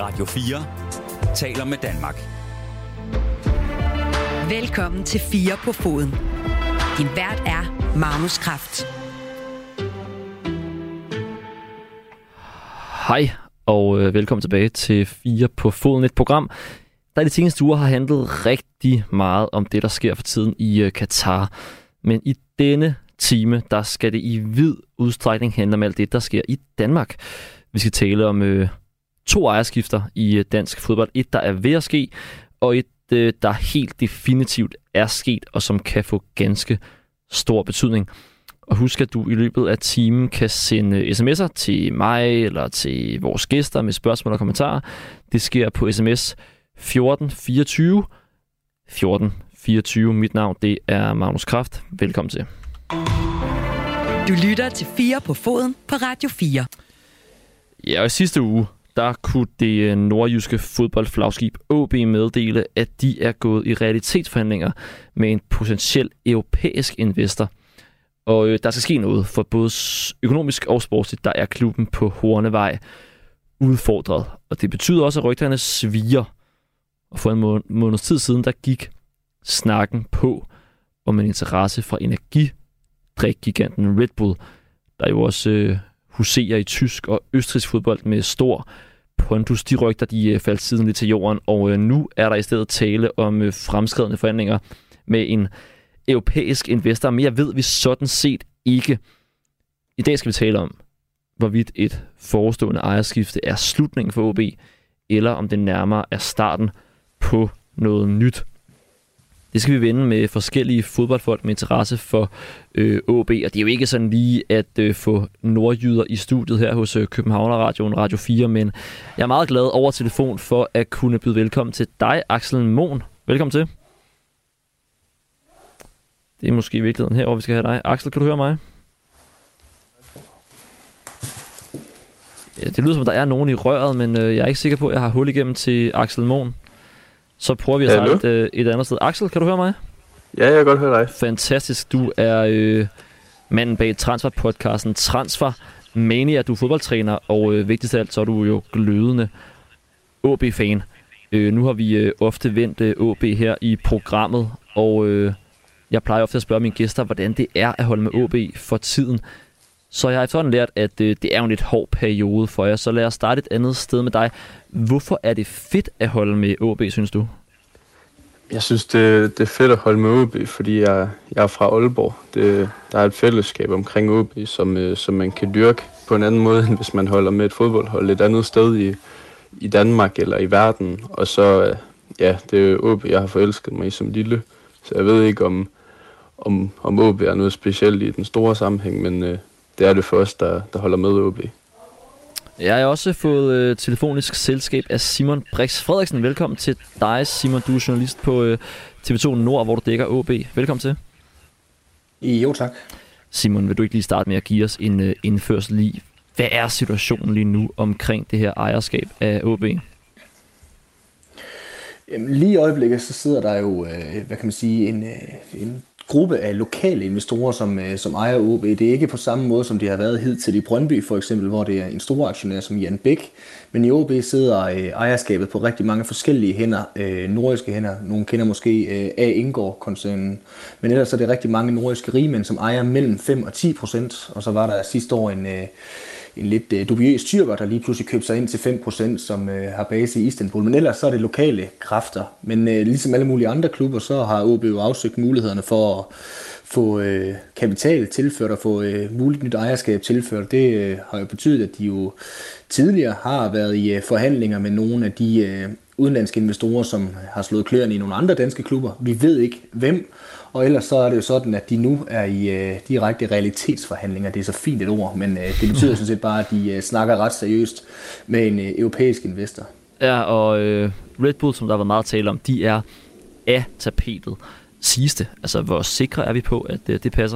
Radio 4 taler med Danmark. Velkommen til 4 på foden. Din vært er Magnus Kraft. Hej og velkommen tilbage til 4 på foden, et program, der i de seneste uger har handlet rigtig meget om det, der sker for tiden i Katar. Men i denne time, der skal det i vid udstrækning handle om alt det, der sker i Danmark. Vi skal tale om 2 ejerskifter i dansk fodbold. Et, der er ved at ske, og et, der helt definitivt er sket, og som kan få ganske stor betydning. Og husk, at du i løbet af timen kan sende sms'er til mig eller til vores gæster med spørgsmål og kommentarer. Det sker på sms 1424. 1424. Mit navn, det er Magnus Kraft. Velkommen til. Du lytter til 4 på foden på Radio 4. Ja, og i sidste uge, der kunne det nordjyske fodboldflagskib AaB meddele, at de er gået i realitetsforhandlinger med en potentiel europæisk investor. Og der skal ske noget, for både økonomisk og sportsligt, der er klubben på Hornevej udfordret. Og det betyder også, at rygterne sviger. Og for en måneds tid siden, der gik snakken på om en interesse fra energidrikgiganten Red Bull, der jo også huserer i tysk og østrigsk fodbold med stor pondus. De rygter, de faldt siden lidt til jorden, og nu er der i stedet tale om fremskredne forhandlinger med en europæisk investor, men jeg ved vi sådan set ikke. I dag skal vi tale om, hvorvidt et forestående ejerskifte er slutningen for AaB, eller om det nærmere er starten på noget nyt. Det skal vi vende med forskellige fodboldfolk med interesse for AaB, og det er jo ikke sådan lige at få nordjyder i studiet her hos Københavner-radioen Radio 4, men jeg er meget glad over telefon for at kunne byde velkommen til dig, Axel Mohn. Velkommen til. Det er måske i virkeligheden her, hvor vi skal have dig. Axel, kan du høre mig? Ja, det lyder som, der er nogen i røret, men jeg er ikke sikker på, at jeg har hul igennem til Axel Mohn. Så prøver vi at starte et andet sted. Axel, kan du høre mig? Ja, jeg kan godt høre dig. Fantastisk. Du er manden bag transferpodcasten Transfer Mania. Du er fodboldtræner, og vigtigst af alt, så er du jo glødende AaB-fan. Nu har vi ofte vendt AaB her i programmet, og jeg plejer ofte at spørge mine gæster, hvordan det er at holde med AaB for tiden. Så jeg har efterhånden lært, at det er en lidt hård periode for jer. Så lad os starte et andet sted med dig. Hvorfor er det fedt at holde med AaB, synes du? Jeg synes, det er fedt at holde med AaB, fordi jeg er fra Aalborg. Der er et fællesskab omkring AaB, som man kan dyrke på en anden måde, end hvis man holder med et fodboldhold et andet sted i Danmark eller i verden. Og så, ja, det er jo AaB, jeg har forelsket mig i som lille. Så jeg ved ikke, om AaB er noget specielt i den store sammenhæng, men det er det for os, der holder med AaB. Jeg har også fået telefonisk selskab af Simon Brix Frederiksen. Velkommen til dig, Simon. Du er journalist på TV2 Nord, hvor du dækker AaB. Velkommen til. Jo, tak. Simon, vil du ikke lige starte med at give os en indførsel i, hvad er situationen lige nu omkring det her ejerskab af AaB? Lige i øjeblikket, så sidder der jo, hvad kan man sige, en gruppe af lokale investorer, som ejer AaB. Det er ikke på samme måde, som det har været hidtil i Brøndby, for eksempel, hvor det er en stor aktionær som Jan Bæk. Men i AaB sidder ejerskabet på rigtig mange forskellige hænder, nordiske hænder. Nogle kender måske A. Ingård-koncernen. Men ellers er det rigtig mange nordiske rigmænd, som ejer mellem 5 og 10%. Og så var der sidste år en lidt dubiøs tyrker, der lige pludselig købte sig ind til 5%, som har base i Istanbul. Men ellers så er det lokale kræfter. Men ligesom alle mulige andre klubber, så har AaB jo afsøgt mulighederne for at få kapital tilført og få muligt nyt ejerskab tilført. Det har jo betydet, at de jo tidligere har været i forhandlinger med nogle af de udenlandske investorer, som har slået kløerne i nogle andre danske klubber. Vi ved ikke hvem. Og ellers så er det jo sådan, at de nu er i direkte realitetsforhandlinger. Det er så fint et ord, men det betyder sådan set bare, at de snakker ret seriøst med en europæisk investor. Ja, og Red Bull, som der var meget tale om, de er af tapetet. Siges det? Altså, hvor sikre er vi på, at det passer?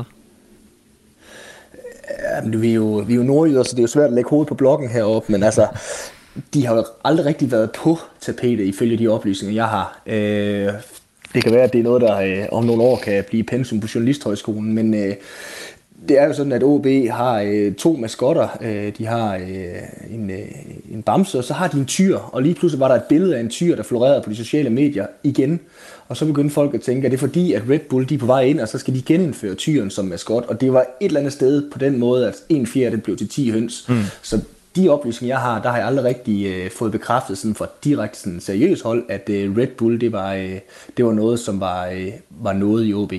Ja, vi er jo nordjyder, så det er jo svært at lægge hovedet på blokken heroppe, men altså, de har jo aldrig rigtig været på tapetet, ifølge de oplysninger, jeg har. Det kan være, at det er noget, der om nogle år kan blive pensum på Journalisthøjskolen, men Det er jo sådan, at OB har 2 maskotter. De har en bamse, og så har de en tyr. Og lige pludselig var der et billede af en tyr, der florerede på de sociale medier igen. Og så begyndte folk at tænke, at det er fordi, at Red Bull de er på vej ind, og så skal de genindføre tyren som maskot. Og det var et eller andet sted på den måde, at 1/4 den blev til 10 høns. Så de oplysninger, jeg har, der har jeg aldrig rigtig fået bekræftet sådan fra direkte sådan seriøs hold, at Red Bull det var noget, som var noget i OB.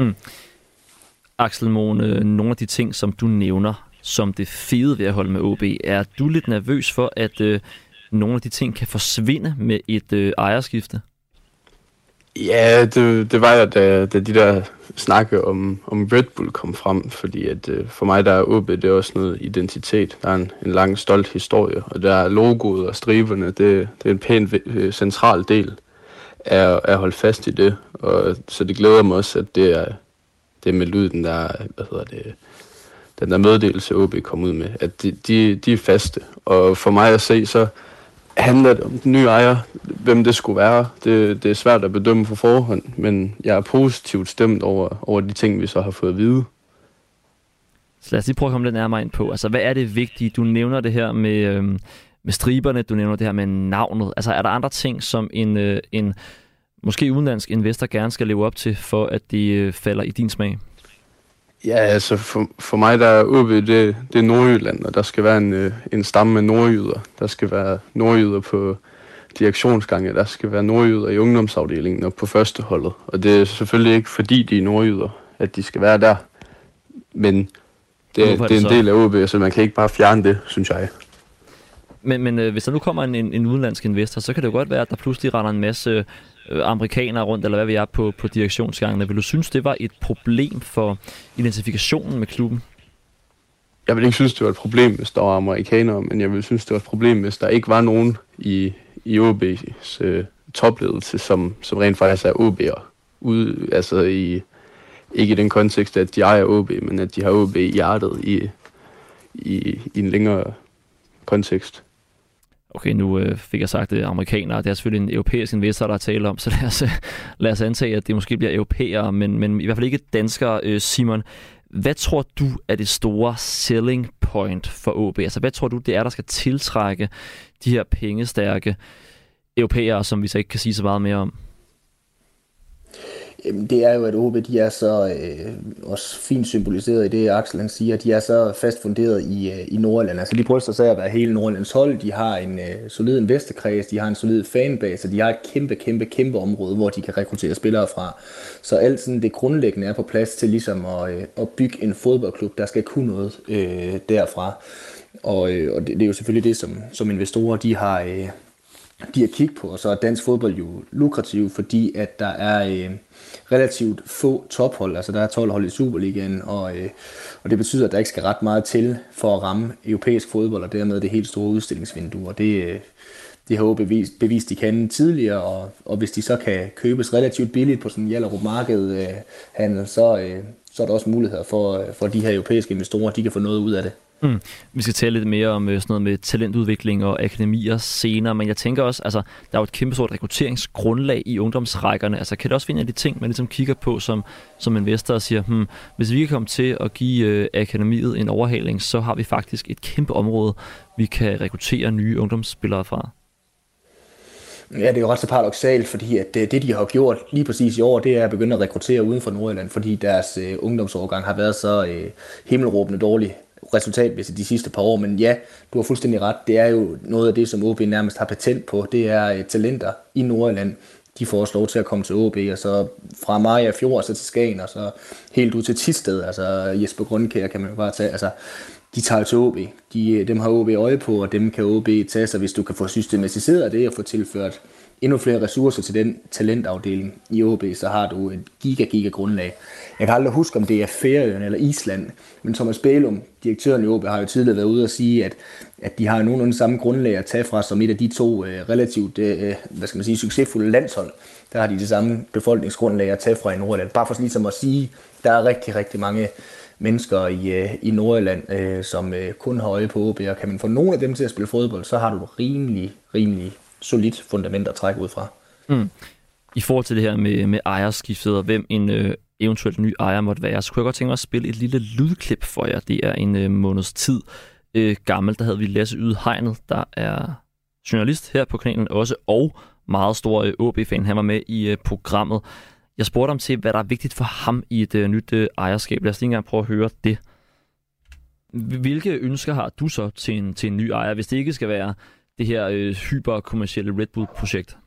Axel Moen, nogle af de ting, som du nævner som det fede ved at holde med OB, er du lidt nervøs for, at nogle af de ting kan forsvinde med et ejerskifte? Ja, det var jo, da de der snakke om Red Bull kom frem, fordi at for mig der er OB, det er også noget identitet. Der er en lang, stolt historie, og der er logoet og striberne, det er en pæn central del af at holde fast i det. Og så det glæder mig også, at det er meldt ud, den der meddelelse OB kom ud med, at de er faste. Og for mig at se, så handler det om den nye ejer, hvem det skulle være. Det er svært at bedømme på forhånd, men jeg er positivt stemt over de ting, vi så har fået at vide. Så lad os lige prøve at komme lidt nærmere ind på. Altså, hvad er det vigtige? Du nævner det her med striberne, du nævner det her med navnet. Altså, er der andre ting, som en måske udenlandsk investor gerne skal leve op til, for at de falder i din smag? Ja, altså for mig der er OB, det er Nordjylland, og der skal være en stamme af nordjyder. Der skal være nordjyder på direktionsgange, der skal være nordjyder i ungdomsafdelingen og på førsteholdet. Og det er selvfølgelig ikke fordi de er nordjyder, at de skal være der. Men det er en del af OB, så man kan ikke bare fjerne det, synes jeg. Men hvis der nu kommer en udenlandsk investor, så kan det jo godt være, at der pludselig render en masse amerikanere rundt, eller hvad vi er på direktionsgangene. Vil du synes, det var et problem for identifikationen med klubben? Jeg vil ikke synes, det var et problem, hvis der var amerikanere, men jeg vil synes, det var et problem, hvis der ikke var nogen i OB's topledelse, som rent faktisk er OB'er. Altså ikke i den kontekst, at de ejer OB, men at de har OB i hjertet i en længere kontekst. Okay, nu fik jeg sagt, at amerikanere, det er selvfølgelig en europæisk investor, der er tale om, så lad os antage, at det måske bliver europæere, men i hvert fald ikke danskere. Simon, hvad tror du er det store selling point for OB? Altså, hvad tror du, det er, der skal tiltrække de her pengestærke europæere, som vi så ikke kan sige så meget mere om? Det er jo, at OB, de er så også fint symboliseret i det, Axel han siger, de er så fast funderet i Nordjylland. Altså de bryster sig at være hele Nordjyllands hold, de har en solid investorkreds, de har en solid fanbase, og de har et kæmpe område, hvor de kan rekruttere spillere fra. Så alt sådan det grundlæggende er på plads til ligesom at bygge en fodboldklub, der skal kunne noget derfra. Og det er jo selvfølgelig det, som investorer de har kigget på, og så er dansk fodbold jo lukrativ, fordi at der er relativt få tophold, altså der er 12 hold i Superligaen, og det betyder, at der ikke skal ret meget til for at ramme europæisk fodbold, og dermed det helt store udstillingsvindue, og det har OB bevist, de kan tidligere, og hvis de så kan købes relativt billigt på sådan en Hjallerup marked handel, så er der også muligheder for de her europæiske investorer, de kan få noget ud af det. Vi skal tale lidt mere om sådan noget med talentudvikling og akademier senere, men jeg tænker også, altså der er jo et kæmpestort rekrutteringsgrundlag i ungdomsrækkerne. Altså kan det også være en af de ting, man ligesom kigger på som investor og siger, hvis vi kan komme til at give akademiet en overhaling, så har vi faktisk et kæmpe område, vi kan rekruttere nye ungdomsspillere fra. Ja, det er jo ret så paradoksalt, fordi at det, de har gjort lige præcis i år, det er at begynde at rekruttere uden for Nordjylland, fordi deres ungdomsårgang har været så himmelråbende dårlig resultatmæssigt de sidste par år, men ja, du har fuldstændig ret. Det er jo noget af det, som OB nærmest har patent på. Det er talenter i Nordjylland. De får også lov til at komme til OB, og så fra Maja Fjord så til Skagen, og så helt ud til Thisted. Altså Jesper Grundkjær kan man jo bare tage. Altså, de tager til OB. Dem har OB øje på, og dem kan OB tage sig, hvis du kan få systematiseret det og få tilført endnu flere ressourcer til den talentafdeling i OB, så har du et giga grundlag. Jeg kan aldrig huske, om det er Færøerne eller Island, men Thomas Bælum, direktøren i OB, har jo tidligere været ude og sige, at de har nogenlunde samme grundlag at tage fra som et af de to relativt succesfulde landshold. Der har de det samme befolkningsgrundlag at tage fra i Nordjylland. Bare for ligesom at sige, der er rigtig mange mennesker i Nordjylland, som kun har øje på OB, og kan man få nogle af dem til at spille fodbold, så har du rimelig solidt fundament at trække ud fra. I forhold til det her med ejerskiftet, og hvem en eventuelt ny ejer måtte være, så kunne jeg godt tænke mig at spille et lille lydklip for jer. Det er en måneds tid gammel. Der havde vi Lasse Yde Hegnet, der er journalist her på kanalen også, og meget stor OB-fan. Han var med i programmet. Jeg spurgte ham til, hvad der er vigtigt for ham i et nyt ejerskab. Lad os lige engang prøve at høre det. Hvilke ønsker har du så til en ny ejer, hvis det ikke skal være det her hyperkommercielle Red Bull-projekt?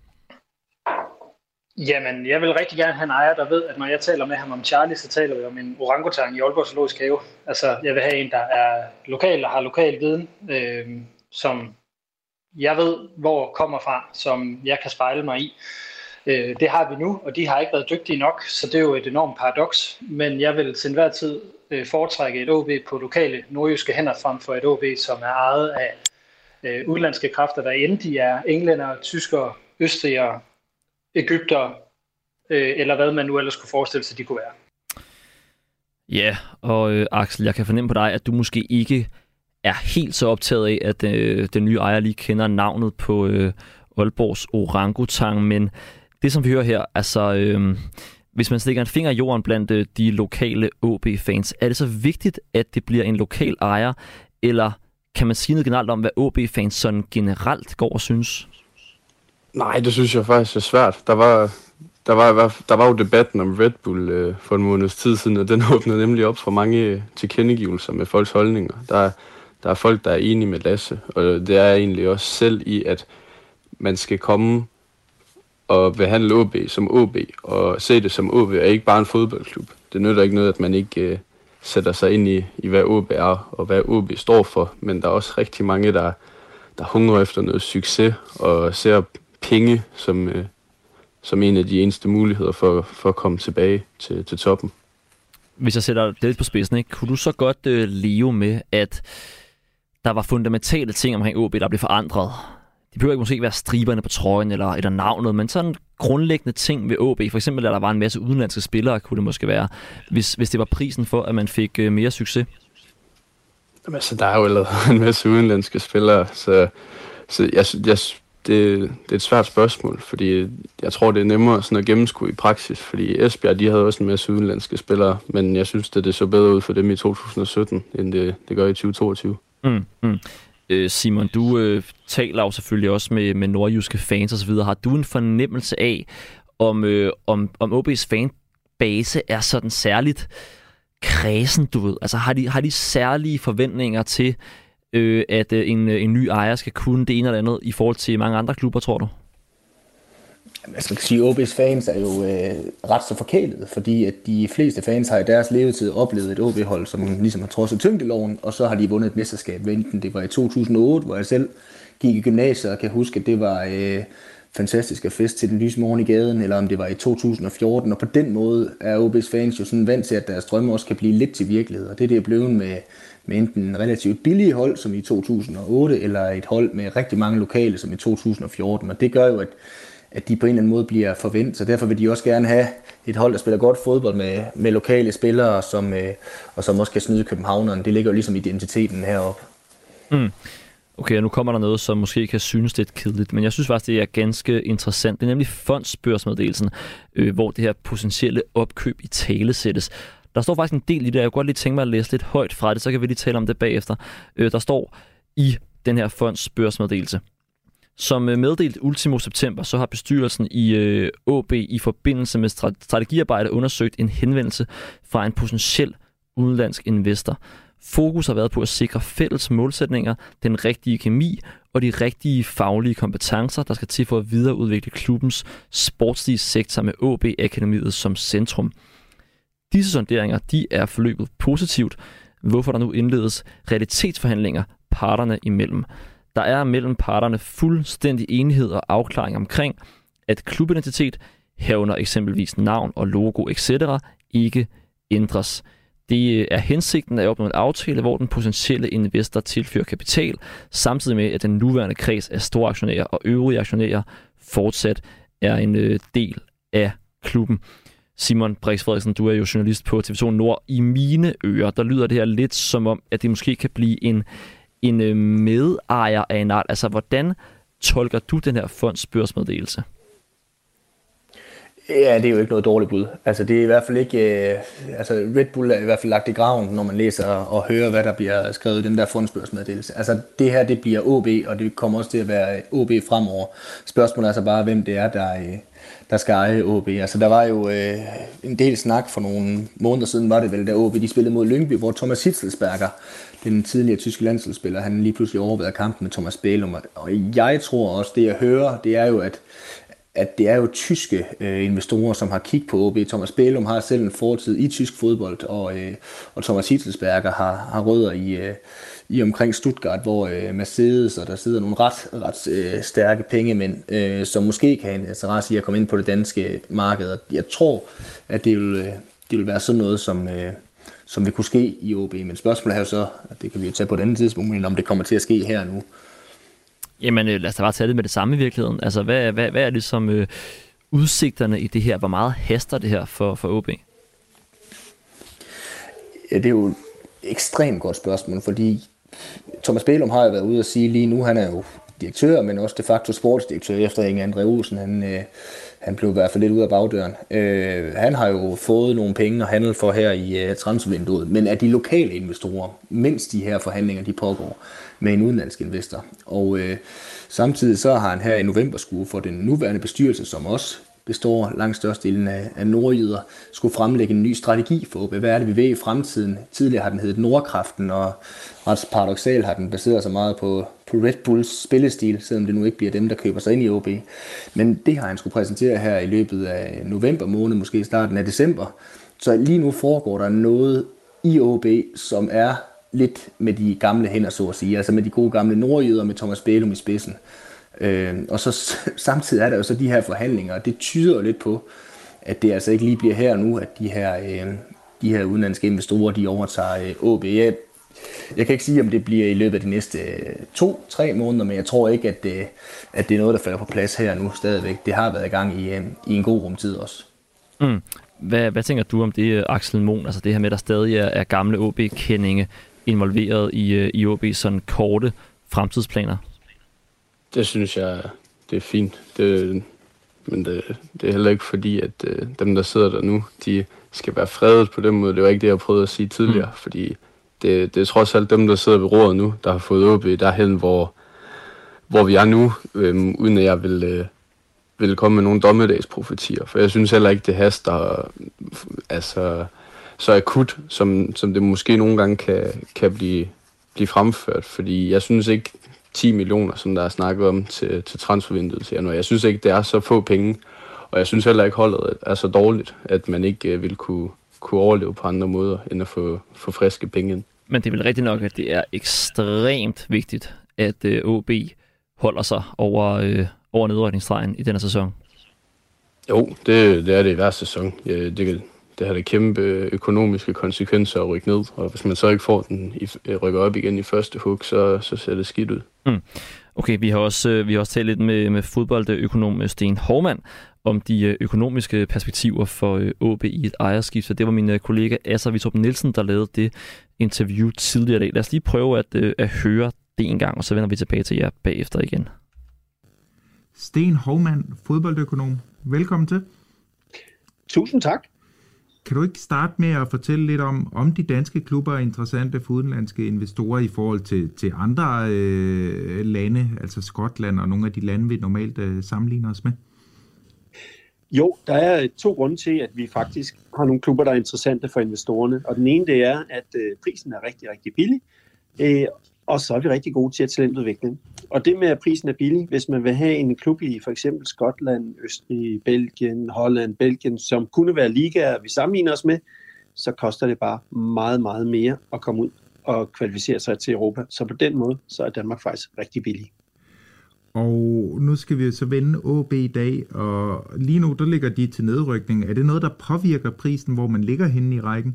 Jamen, jeg vil rigtig gerne have en ejer, der ved, at når jeg taler med ham om Charlie, så taler vi om en orangutang i Aalborg Zoologisk Have. Altså, jeg vil have en, der er lokal og har lokal viden, som jeg ved, hvor kommer fra, som jeg kan spejle mig i. Det har vi nu, og de har ikke været dygtige nok, så det er jo et enormt paradoks. Men jeg vil til enhver tid foretrække et OB på lokale nordjyske hænder frem for et OB, som er ejet af udenlandske kræfter, der end de er englænder, tyskere, østrigere, egypter, eller hvad man nu ellers kunne forestille sig, de kunne være. Ja, og Axel, jeg kan fornemme på dig, at du måske ikke er helt så optaget af, at den nye ejer lige kender navnet på Aalborgs orangutang, men det, som vi hører her, altså hvis man stikker en finger i jorden blandt de lokale OB-fans, er det så vigtigt, at det bliver en lokal ejer, eller kan man sige noget generelt om, hvad OB-fans sådan generelt går og synes? Nej, det synes jeg faktisk er svært. Der var jo debatten om Red Bull for en måneds tid siden, og den åbnede nemlig op for mange tilkendegivelser med folks holdninger. Der er folk, der er enige med Lasse, og det er egentlig også selv i, at man skal komme og behandle OB som OB, og se det som OB, er ikke bare en fodboldklub. Det nytter ikke noget, at man ikke sætter sig ind i, hvad OB er, og hvad OB står for, men der er også rigtig mange, der hungrer efter noget succes, og ser penge som en af de eneste muligheder for at komme tilbage til toppen. Hvis jeg sætter det lidt på spidsen, ikke? Kunne du så godt leve med, at der var fundamentale ting omkring OB, der blev forandret? Det behøver ikke måske være striberne på trøjen eller navnet, men sådan grundlæggende ting ved OB. For eksempel, at der var en masse udenlandske spillere, kunne det måske være, hvis det var prisen for, at man fik mere succes. Jamen, altså, der er jo allerede en masse udenlandske spillere, så det er et svært spørgsmål, fordi jeg tror, det er nemmere sådan at gennemskue i praksis, fordi Esbjerg, de havde også en masse udenlandske spillere, men jeg synes, det så bedre ud for dem i 2017, end det gør i 2022. Simon, du taler jo selvfølgelig også med nordjyske fans og så videre. Har du en fornemmelse af, om OB's fanbase er sådan særligt kredsen, du ved? Altså har de særlige forventninger til, at en ny ejer skal kunne det ene eller andet i forhold til mange andre klubber, tror du? Jeg skal sige, at OB's fans er jo ret så forkælede, fordi at de fleste fans har i deres levetid oplevet et OB-hold, som ligesom har trodset tyngdeloven, og så har de vundet et mesterskab. Enten det var i 2008, hvor jeg selv gik i gymnasiet og kan huske, at det var fantastisk at fest til den lyse morgen i gaden, eller om det var i 2014, og på den måde er OB's fans jo sådan vant til, at deres drømme også kan blive lidt til virkelighed, og det er blevet med enten en relativt billig hold, som i 2008, eller et hold med rigtig mange lokale, som i 2014, og det gør jo, at de på en eller anden måde bliver forventet, så derfor vil de også gerne have et hold, der spiller godt fodbold med lokale spillere, og som også kan snyde københavnerne. Det ligger jo ligesom identiteten heroppe. Okay, nu kommer der noget, som måske kan synes lidt kedeligt, men jeg synes faktisk, det er ganske interessant. Det er nemlig fondsbørsmeddelelsen, hvor det her potentielle opkøb i tale sættes. Der står faktisk en del i det, jeg kunne godt lige tænke mig at læse lidt højt fra det, så kan vi lige tale om det bagefter. Der står i den her fondsbørsmeddelelse: som meddelt ultimo september, så har bestyrelsen i OB i forbindelse med strategiarbejde undersøgt en henvendelse fra en potentiel udenlandsk investor. Fokus har været på at sikre fælles målsætninger, den rigtige kemi og de rigtige faglige kompetencer, der skal til for at videreudvikle klubbens sportslige sektor med OB-akademiet som centrum. Disse sonderinger, de er forløbet positivt, hvorfor der nu indledes realitetsforhandlinger parterne imellem. Der er mellem parterne fuldstændig enighed og afklaring omkring, at klubidentitet, herunder eksempelvis navn og logo etc., ikke ændres. Det er hensigten at opnå en aftale, hvor den potentielle investor tilfører kapital, samtidig med, at den nuværende kreds af store aktionærer og øvrige aktionærer fortsat er en del af klubben. Simon Brix Frederiksen, du er jo journalist på TV2 Nord. I mine ører, der lyder det her lidt som om, at det måske kan blive en medejer af en art. Altså, hvordan tolker du den her fondsbørsmeddelelse? Ja, det er jo ikke noget dårligt bud. Altså det er i hvert fald ikke, altså Red Bull er i hvert fald lagt i graven, når man læser og hører, hvad der bliver skrevet i den der fondsbørsmeddelelse. Altså det her, det bliver OB, og det kommer også til at være OB fremover. Spørgsmålet er altså bare, hvem det er, der skal eje OB. Altså der var jo en del snak for nogle måneder siden, var det vel, da OB de spillede mod Lyngby, hvor Thomas Hitzelsberger, den tidligere tyske landsholdsspiller, han lige pludselig overvejede kampen med Thomas Bælum. Og jeg tror også, det jeg hører, det er jo, at det er jo tyske investorer, som har kigget på OB. Thomas Bælum har selv en fortid i tysk fodbold, og Thomas Hitzelsberger har rødder i omkring Stuttgart, hvor Mercedes, og der sidder nogle ret stærke pengemænd, som måske kan have en interesse i at komme ind på det danske marked. Jeg tror, at det vil være sådan noget, som vil kunne ske i OB. Men spørgsmålet er jo så, at det kan vi jo tage på et andet tidspunkt, men om det kommer til at ske her nu. Jamen lad os da bare tage det med det samme i virkeligheden. Altså hvad er ligesom udsigterne i det her? Hvor meget haster det her for OB? Ja, det er jo et ekstremt godt spørgsmål, fordi Thomas Bælum har jo været ude at sige lige nu, han er jo direktør, men også de facto sportsdirektør efter Inge André Olsen. Han blev i hvert fald lidt ud af bagdøren. Han har jo fået nogle penge at handle for her i transfervinduet, men af de lokale investorer, mens de her forhandlinger de pågår med en udenlandsk investor. Og samtidig så har han her i november skulle for den nuværende bestyrelse, som også består langt størstedelen af nordjyder, skulle fremlægge en ny strategi for OB. Hvad er det, vi vil i fremtiden? Tidligere har den heddet Nordkraften, og ret paradoksalt har den baseret sig meget på Red Bulls spillestil, selvom det nu ikke bliver dem, der køber sig ind i OB. Men det har han skulle præsentere her i løbet af november måned, måske starten af december. Så lige nu foregår der noget i OB, som er lidt med de gamle hænder, så at sige. Altså med de gode gamle nordjyder med Thomas Bælum i spidsen. Og så samtidig er der jo så de her forhandlinger, og det tyder jo lidt på, at det altså ikke lige bliver her nu, at de her udenlandske investorer, de overtager OB. Jeg kan ikke sige, om det bliver i løbet af de næste 2-3 måneder, men jeg tror ikke, at det er noget, der falder på plads her nu stadigvæk. Det har været i gang i en god rumtid også. Mm. Hvad tænker du om det, Axel Mohn? Altså det her med, at der stadig er gamle OB-kendinge involveret i OB's sådan korte fremtidsplaner? Det synes jeg, det er fint. Men det er heller ikke fordi, at dem, der sidder der nu, de skal være fredet på den måde. Det var ikke det, jeg prøvede at sige tidligere, fordi det er trods alt dem, der sidder ved roret nu, der har fået OB derhen, hvor vi er nu, uden at jeg vil komme med nogle dommedagsprofetier. For jeg synes heller ikke, det haster altså, så akut, som det måske nogle gange kan blive fremført. Fordi jeg synes ikke, 10 millioner, som der er snakket om til transfervinduet til januar. Jeg synes ikke, det er så få penge, og jeg synes heller ikke, holdet er så dårligt, at man ikke vil kunne overleve på andre måder, end at få friske penge ind. Men det er vel rigtigt nok, at det er ekstremt vigtigt, at OB holder sig over nedrykningsstregen i denne sæson. Jo, det er det i hver sæson. Det har det kæmpe økonomiske konsekvenser at rykke ned, og hvis man så ikke får den rykker op igen i første hug, så ser det skidt ud. Okay, vi har også talt lidt med fodboldøkonom Sten Hovmand om de økonomiske perspektiver for OB i et ejerskift, så det var min kollega Asser Vitrup Nielsen, der lavede det interview tidligere i dag. Lad os lige prøve at høre det en gang, og så vender vi tilbage til jer bagefter igen. Sten Hovmand, fodboldøkonom. Velkommen til. Tusind tak. Kan du ikke starte med at fortælle lidt om de danske klubber er interessante for udenlandske investorer i forhold til andre lande, altså Skotland og nogle af de lande, vi normalt sammenligner os med? Jo, der er 2 grunde til, at vi faktisk har nogle klubber, der er interessante for investorerne. Og den ene, det er, at prisen er rigtig, rigtig billig, og så er vi rigtig gode til at talentudvikle. Og det med, at prisen er billig, hvis man vil have en klub i for eksempel Skotland, Østrig, Belgien, Holland, Belgien, som kunne være ligaer, vi sammenligner os med, så koster det bare meget, meget mere at komme ud og kvalificere sig til Europa. Så på den måde, så er Danmark faktisk rigtig billig. Og nu skal vi så vende OB i dag, og lige nu der ligger de til nedrykning. Er det noget, der påvirker prisen, hvor man ligger henne i rækken?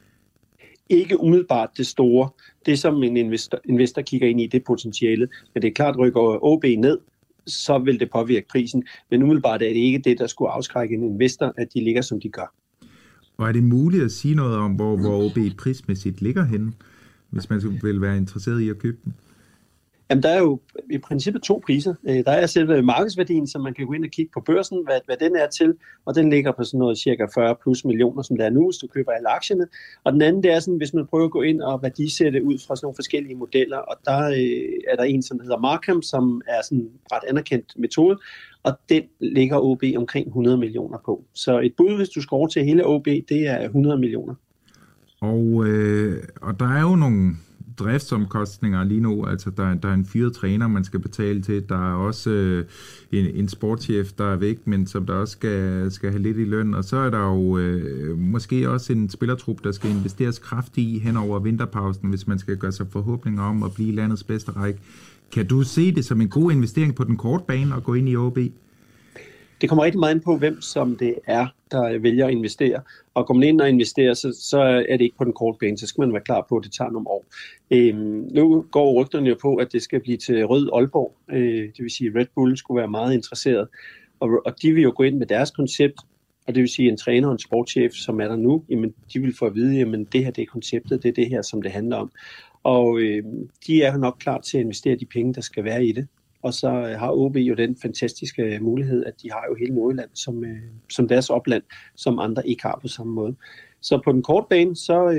Ikke umiddelbart det store. Det som en investor kigger ind i, det potentiale. Men det er klart, rykker OB ned, så vil det påvirke prisen. Men umiddelbart er det ikke det, der skulle afskrække en investor, at de ligger, som de gør. Og er det muligt at sige noget om, hvor OB prismæssigt ligger henne, hvis man vil være interesseret i at købe den? Jamen, der er jo i princippet 2 priser. Der er selve markedsværdien, som man kan gå ind og kigge på børsen, hvad den er til, og den ligger på sådan noget cirka 40 plus millioner, som der er nu, hvis du køber alle aktierne. Og den anden, det er sådan, hvis man prøver at gå ind og værdisætte ud fra sådan nogle forskellige modeller, og der er der en, som hedder Markham, som er sådan en ret anerkendt metode, og den ligger OB omkring 100 millioner på. Så et bud, hvis du skal over til hele OB, det er 100 millioner. Og der er jo nogle driftsomkostninger lige nu, altså der er en fyret træner, man skal betale til, der er også en sportschef, der er væk, men som der også skal have lidt i løn, og så er der jo måske også en spillertrup, der skal investeres kraftigt i hen over vinterpausen, hvis man skal gøre sig forhåbninger om at blive landets bedste række. Kan du se det som en god investering på den korte bane at gå ind i OB? Det kommer rigtig meget ind på, hvem som det er, der vælger at investere. Og går man ind og investerer, så er det ikke på den korte bane, så skal man være klar på, at det tager nogle år. Nu går rygterne jo på, at det skal blive til Rød Aalborg. Det vil sige, at Red Bull skulle være meget interesseret. Og de vil jo gå ind med deres koncept, og det vil sige, at en træner og en sportschef, som er der nu, jamen, de vil få at vide, at det her det er konceptet, det er det her, som det handler om. Og de er nok klar til at investere de penge, der skal være i det. Og så har OB jo den fantastiske mulighed, at de har jo hele Nordjylland som deres opland, som andre ikke har på samme måde. Så på den korte bane,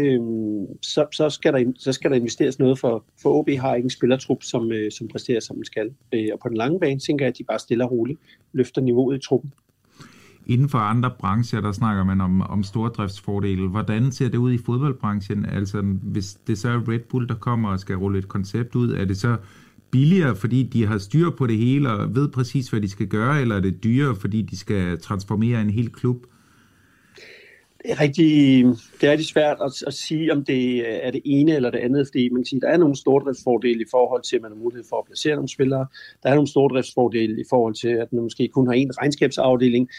så skal der investeres noget, for OB har ikke en spillertrup, som præsterer, som den skal. Og på den lange bane, tænker jeg, at de bare stille og roligt løfter niveauet i truppen. Inden for andre brancher, der snakker man om stordriftsfordele. Hvordan ser det ud i fodboldbranchen? Altså, hvis det så er Red Bull, der kommer og skal rulle et koncept ud, er det så billigere, fordi de har styr på det hele og ved præcis, hvad de skal gøre, eller er det dyrere, fordi de skal transformere en hel klub? Det er rigtig svært at sige, om det er det ene eller det andet, fordi man kan sige, der er nogle stordriftsfordele i forhold til, at man har mulighed for at placere nogle spillere. Der er nogle stordriftsfordele i forhold til, at man måske kun har en regnskabsafdeling,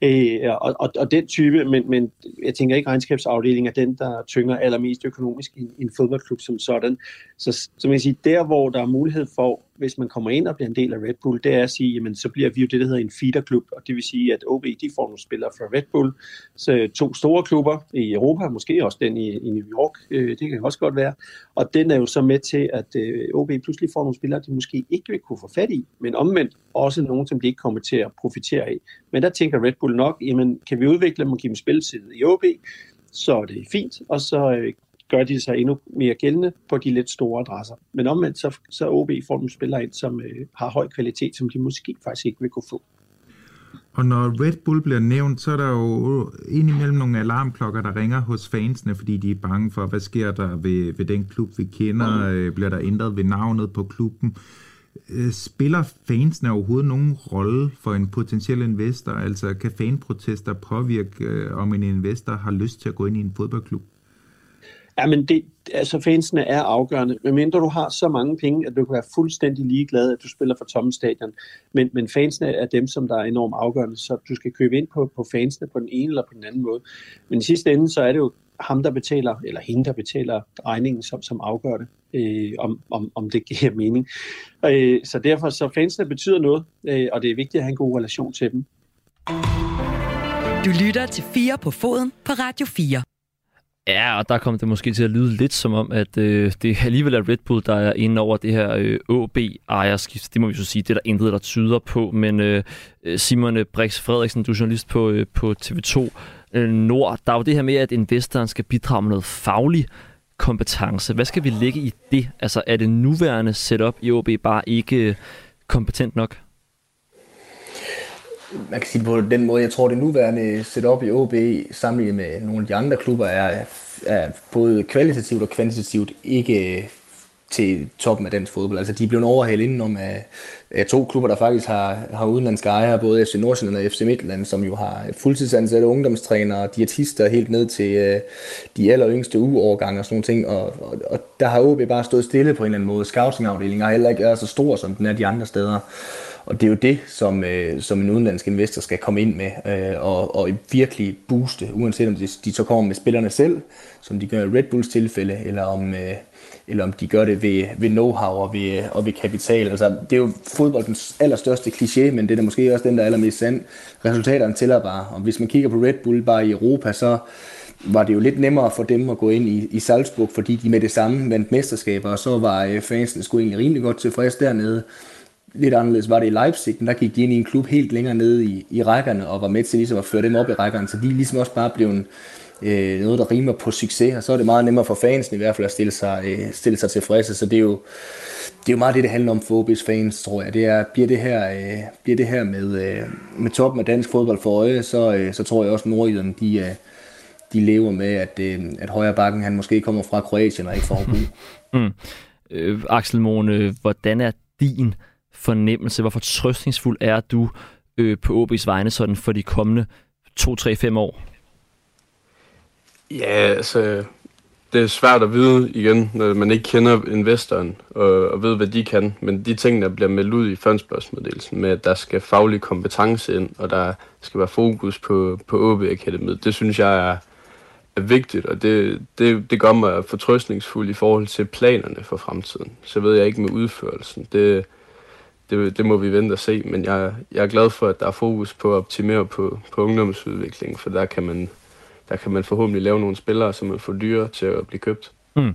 og den type, men jeg tænker ikke, at regnskabsafdelingen er den, der tynger allermest økonomisk i en fodboldklub som sådan. Så man kan sige, der hvor der er mulighed for, hvis man kommer ind og bliver en del af Red Bull, det er at sige, jamen så bliver vi jo det, der hedder en feederklub, og det vil sige, at OB de får nogle spillere fra Red Bull, så 2 store klubber i Europa, måske også den i New York, det kan også godt være, og den er jo så med til, at OB pludselig får nogle spillere, de måske ikke vil kunne få fat i, men omvendt også nogen, som de ikke kommer til at profitere af. Men der tænker Red Bull nok, jamen kan vi udvikle dem og give dem spilletid i OB, så er det fint, og så gør de sig endnu mere gældende på de lidt store adresser. Men omvendt, så OB får nogle spillere ind, som har høj kvalitet, som de måske faktisk ikke vil kunne få. Og når Red Bull bliver nævnt, så er der jo indimellem nogle alarmklokker, der ringer hos fansene, fordi de er bange for, hvad sker der ved den klub, vi kender? Bliver der ændret ved navnet på klubben? Spiller fansene overhovedet nogen rolle for en potentiel investor? Altså kan fanprotester påvirke, om en investor har lyst til at gå ind i en fodboldklub? Ja, men fansene er afgørende. Medmindre du har så mange penge, at du kan være fuldstændig ligeglad, at du spiller for tomme stadion. Men fansene er dem, som der er enormt afgørende, så du skal købe ind på fansene på den ene eller på den anden måde. Men i sidste ende, så er det jo ham, der betaler, eller hende, der betaler regningen, som afgør det, om det giver mening. Så derfor, så fansene betyder noget, og det er vigtigt at have en god relation til dem. Du lytter til 4 på foden på Radio 4. Ja, og der kom det måske til at lyde lidt som om, at det alligevel er Red Bull, der er inde over det her OB-ejerskift. Det må vi så sige, det er der intet, der tyder på. Men Simon Brix Frederiksen, du er journalist på TV2 Nord. Der er jo det her med, at investoren skal bidrage med noget faglig kompetence. Hvad skal vi lægge i det? Altså, er det nuværende setup i OB bare ikke kompetent nok? Man kan sige på den måde, jeg tror, det nuværende setup i OB sammenlignet med nogle af de andre klubber er både kvalitativt og kvantitativt ikke til toppen af dansk fodbold. Altså de er blevet overhældet indenom af 2 klubber, der faktisk har udenlandske ejere, både FC Nordsjælland og FC Midtjylland, som jo har fuldtidsansatte ungdomstrænere, diætister helt ned til de aller yngste uårgange og sådan nogle ting. Og der har OB bare stået stille på en eller anden måde. Scouting-afdelingen har heller ikke været så stor, som den er de andre steder. Og det er jo det, som en udenlandsk investor skal komme ind med og virkelig booste, uanset om de så kommer med spillerne selv, som de gør i Red Bulls tilfælde, eller om de gør det ved know-how og ved kapital. Altså, det er jo fodboldens allerstørste kliché, men det er da måske også den, der er allermest sand. Resultaterne tæller bare. Og hvis man kigger på Red Bull bare i Europa, så var det jo lidt nemmere for dem at gå ind i Salzburg, fordi de med det samme vandt mesterskaber, og så var fansen sgu egentlig rimelig godt tilfreds dernede. Lidt anderledes var det i Leipzig, men der gik de ind i en klub helt længere nede i rækkerne, og var med til ligesom at føre dem op i rækkerne, så de er ligesom også bare blevet noget, der rimer på succes, og så er det meget nemmere for fansen i hvert fald at stille sig tilfredse, så det er jo meget det handler om for OB's fans, tror jeg. Det er, bliver det her med toppen af dansk fodbold for øje, så tror jeg også, at nordjyderne, de lever med, at højre bakken, han måske kommer fra Kroatien og ikke fra Aarhus. Axel Mohn, hvordan er din fornemmelse? Hvor fortrøstningsfuld er du på OB's vegne sådan for de kommende 2-3-5 år? Ja, altså, det er svært at vide igen, når man ikke kender investoren og ved, hvad de kan. Men de ting, der bliver meldt ud i fondsbørsmeddelelsen med, at der skal faglig kompetence ind, og der skal være fokus på OB-akademiet, det synes jeg er vigtigt, og det gør mig fortrøstningsfuld i forhold til planerne for fremtiden. Så ved jeg ikke med udførelsen. Det må vi vente og se, men jeg er glad for, at der er fokus på at optimere på ungdomsudvikling, for der kan man forhåbentlig lave nogle spillere, som er for dyre til at blive købt.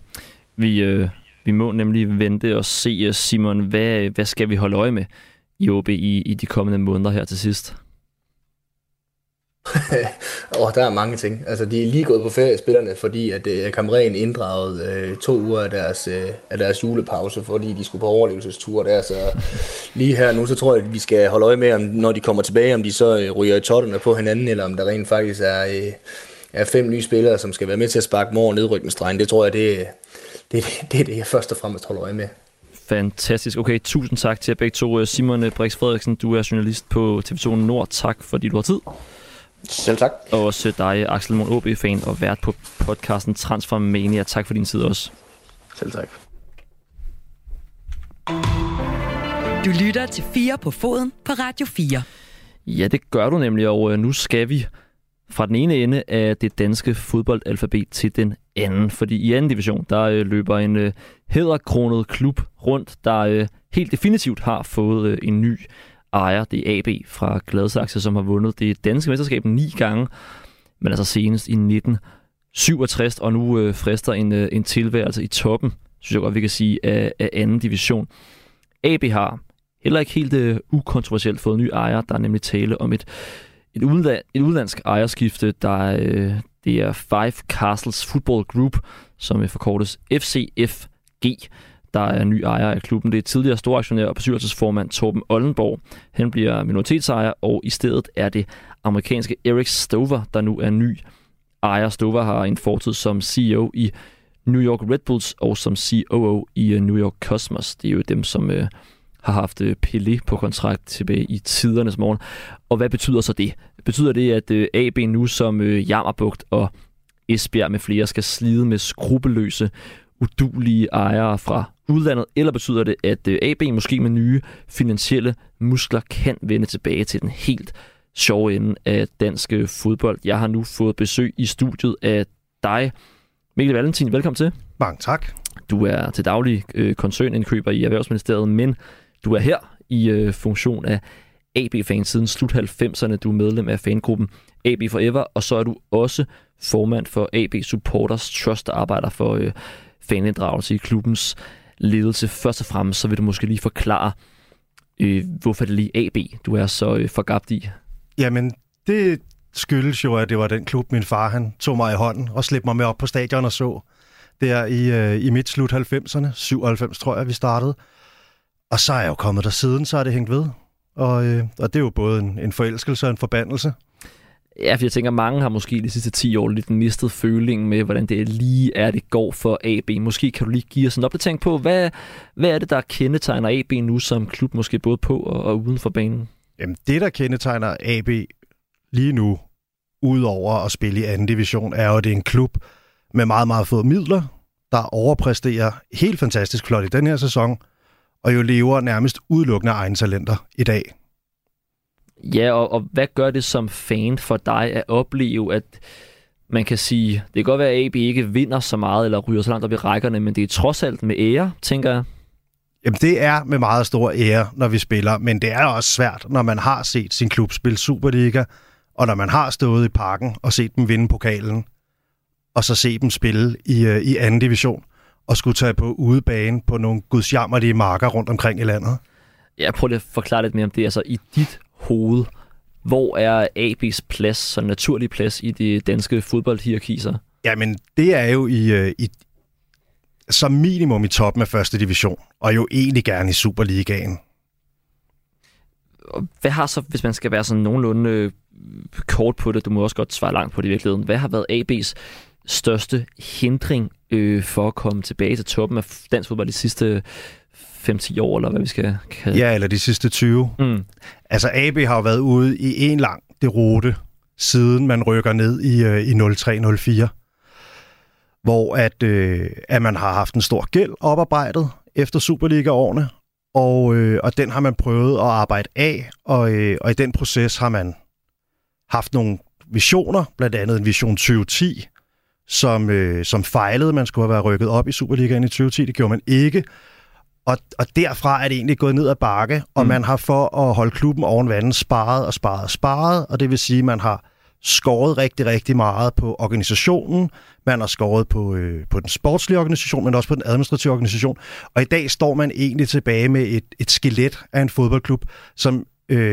Vi må nemlig vente og se, Simon, hvad skal vi holde øje med i OB i de kommende måneder her til sidst? Der er mange ting. Altså, de er lige gået på ferie, spillerne, fordi at Kamren inddragede 2 uger af deres julepause, fordi de skulle på overlevelsestur der. Så lige her nu, så tror jeg, at vi skal holde øje med, om, når de kommer tilbage, om de så ryger i totterne på hinanden, eller om der rent faktisk er 5 nye spillere, som skal være med til at sparke over nedrykningsstregen. Det tror jeg, det er det, jeg først og fremmest holder øje med. Fantastisk. Okay, tusind tak til jer begge to. Simon Brix Frederiksen, du er journalist på TV2 Nord. Tak, fordi du har tid. Selv tak. Og også dig, Axel Mohn, OB-fan og vært på podcasten Transfermania. Tak for din tid også. Selv tak. Du lytter til 4 på foden på Radio 4. Ja, det gør du nemlig, og nu skal vi fra den ene ende af det danske fodboldalfabet til den anden. Fordi i anden division, der løber en hæderkronet klub rundt, der helt definitivt har fået en ny ejer. Det er AB fra Gladsaxe, som har vundet det danske mesterskab 9 gange, men altså senest i 1967, og nu frister en tilværelse i toppen, synes jeg godt, vi kan sige, af anden division. AB har heller ikke helt ukontroversielt fået en ny ejer. Der er nemlig tale om et udlandsk ejerskifte, det er Five Castles Football Group, som forkortes FCFG, der er ny ejer af klubben. Det er tidligere storaktionær og bestyrelsesformand Torben Oldenborg. Han bliver minoritetsejer, og i stedet er det amerikanske Eric Stover, der nu er ny ejer. Stover har en fortid som CEO i New York Red Bulls og som COO i New York Cosmos. Det er jo dem, som har haft Pelé på kontrakt tilbage i tidernes morgen. Og hvad betyder så det? Betyder det, at AB nu som Jammerbugt og Esbjerg med flere skal slide med skrupelløse, udulige ejere fra udlandet, eller betyder det, at AB måske med nye finansielle muskler kan vende tilbage til den helt sjove ende af dansk fodbold? Jeg har nu fået besøg i studiet af dig, Mikkel Valentin. Velkommen til. Mange tak. Du er til daglig koncernindkøber i Erhvervsministeriet, men du er her i funktion af AB-fan siden slut 90'erne. Du er medlem af fangruppen AB Forever, og så er du også formand for AB Supporters Trust, der arbejder for faninddragelse i klubbens ledelse. Først og fremmest, så vil du måske lige forklare, hvorfor det lige AB, du er så forgabt i. Jamen, det skyldes jo, at det var den klub, min far han tog mig i hånden og slæbte mig med op på stadion og så. Der i midt slut 90'erne, 97 tror jeg, vi startede. Og så er jeg jo kommet der siden, så er det hængt ved. Og det er jo både en forelskelse og en forbandelse. Ja, for jeg tænker, mange har måske de sidste 10 år lidt mistet følingen med, hvordan det lige er, det går for AB. Måske kan du lige give os en opdatering på, hvad er det, der kendetegner AB nu som klub, måske både på og uden for banen? Jamen, det, der kendetegner AB lige nu, udover at spille i anden division, er jo, at det er en klub med meget, meget få midler, der overpræsterer helt fantastisk flot i den her sæson, og jo lever nærmest udelukkende af egne talenter i dag. Ja, og hvad gør det som fan for dig at opleve, at man kan sige, det kan godt være, at AB ikke vinder så meget, eller ryger så langt op i rækkerne, men det er trods alt med ære, tænker jeg? Jamen, det er med meget stor ære, når vi spiller, men det er også svært, når man har set sin klub spille Superliga, og når man har stået i parken og set dem vinde pokalen. og så se dem spille i anden division, og skulle tage på udebane på nogle gudsjammerlige marker rundt omkring i landet. Jeg prøver at forklare lidt mere om det. Altså i dit hoved, hvor er AB's plads, så naturlig plads i det danske fodboldhierarki så? Jamen, det er jo i som minimum i toppen af første division, og jo egentlig gerne i Superligaen. Hvad har så, hvis man skal være sådan nogenlunde kort på det, du må også godt svare langt på det i virkeligheden, hvad har været AB's største hindring for at komme tilbage til toppen af dansk fodbold de sidste 5-10 år, eller hvad vi skal kalde? Ja, eller de sidste 20. Altså AB har jo været ude i en lang deroute, siden man rykker ned i 03-04, hvor at man har haft en stor gæld oparbejdet efter Superliga-årene, og den har man prøvet at arbejde af, og i den proces har man haft nogle visioner, blandt andet en vision 2010, som fejlede. Man skulle have været rykket op i Superligaen i 2010, det gjorde man ikke. Og derfra er det egentlig gået ned ad bakke, og man har for at holde klubben oven vandet sparet, og det vil sige, at man har skåret rigtig, rigtig meget på organisationen, man har skåret på den sportslige organisation, men også på den administrative organisation, og i dag står man egentlig tilbage med et skelet af en fodboldklub, som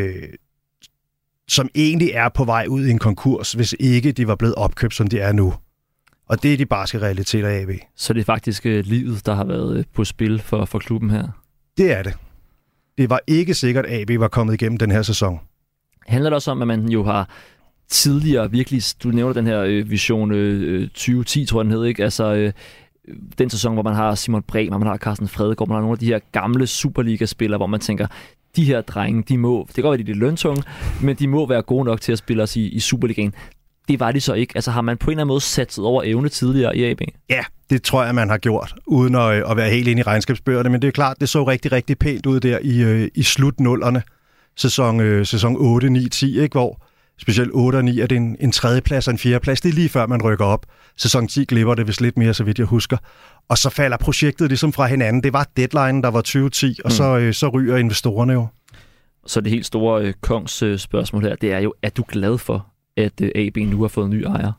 egentlig er på vej ud i en konkurs, hvis ikke de var blevet opkøbt, som de er nu. Og det er de barske realiteter af AB. Så det er faktisk livet, der har været på spil for klubben her? Det er det. Det var ikke sikkert, at AB var kommet igennem den her sæson. Handler det også om, at man jo har tidligere virkelig, du nævner den her vision 2010, tror jeg den hed, ikke? Altså den sæson, hvor man har Simon Bremer, man har Carsten Fredegaard, man har nogle af de her gamle Superliga-spillere, hvor man tænker, de her drenge, de må, det kan godt være, de er lidt løntunge, men de må være gode nok til at spille os i Superligaen. Det var de så ikke. Altså har man på en eller anden måde satset over evne tidligere i AB? Ja, det tror jeg, man har gjort, uden at være helt inde i regnskabsbøgerne. Men det er klart, det så rigtig, rigtig pænt ud der i slut-nullerne. Sæson 8, 9, 10, ikke? Hvor specielt 8 og 9 er det en tredjeplads og en fjerdeplads. Det er lige før, man rykker op. Sæson 10 glipper det vist lidt mere, så vidt jeg husker. Og så falder projektet ligesom fra hinanden. Det var deadline, der var 2010, og så ryger investorerne jo. Så det helt store kongs spørgsmål her, det er jo, er du glad for, at AB nu har fået en ny ejer?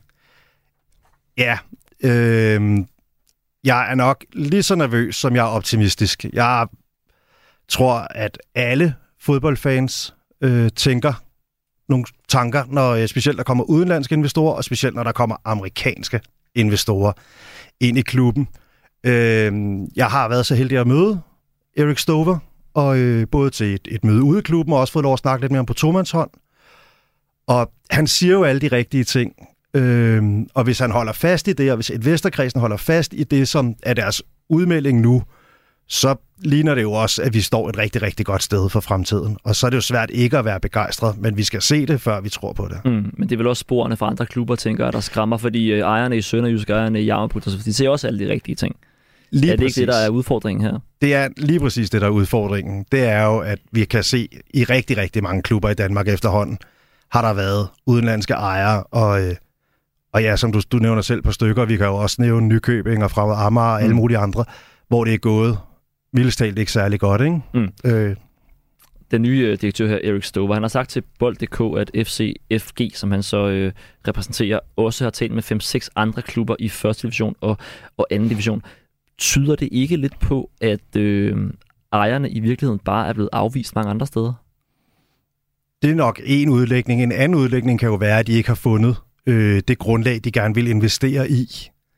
Ja, jeg er nok lige så nervøs, som jeg er optimistisk. Jeg tror, at alle fodboldfans tænker nogle tanker, når specielt der kommer udenlandske investorer, og specielt når der kommer amerikanske investorer ind i klubben. Jeg har været så heldig at møde Erik Stover, og både til et møde ude i klubben, og også fået lov at snakke lidt mere om på tomandshånd. Og han siger jo alle de rigtige ting. Og hvis han holder fast i det, og hvis investorkredsen holder fast i det, som er deres udmelding nu, så ligner det jo også, at vi står et rigtig, rigtig godt sted for fremtiden. Og så er det jo svært ikke at være begejstret, men vi skal se det, før vi tror på det. Men det er vel også sporene fra andre klubber, tænker jeg, der skræmmer, fordi ejerne i Sønderjysk, ejerne i Jammerbugt, de ser også alle de rigtige ting. Lige er det præcis ikke det, der er udfordringen her? Det er lige præcis det, der er udfordringen. Det er jo, at vi kan se i rigtig, rigtig mange klubber i Danmark efterhånden, har der været udenlandske ejere, og ja, som du nævner selv på stykker, vi kan jo også nævne Nykøbing og Fremad Amager og alle mulige andre, hvor det er gået mildest talt ikke særlig godt, ikke? Den nye direktør her, Erik Stover, han har sagt til Bold.dk, at FCFG, som han så repræsenterer, også har talt med 5-6 andre klubber i første division og anden division. Tyder det ikke lidt på, at ejerne i virkeligheden bare er blevet afvist mange andre steder? Det er nok en udlægning. En anden udlægning kan jo være, at de ikke har fundet det grundlag, de gerne vil investere i.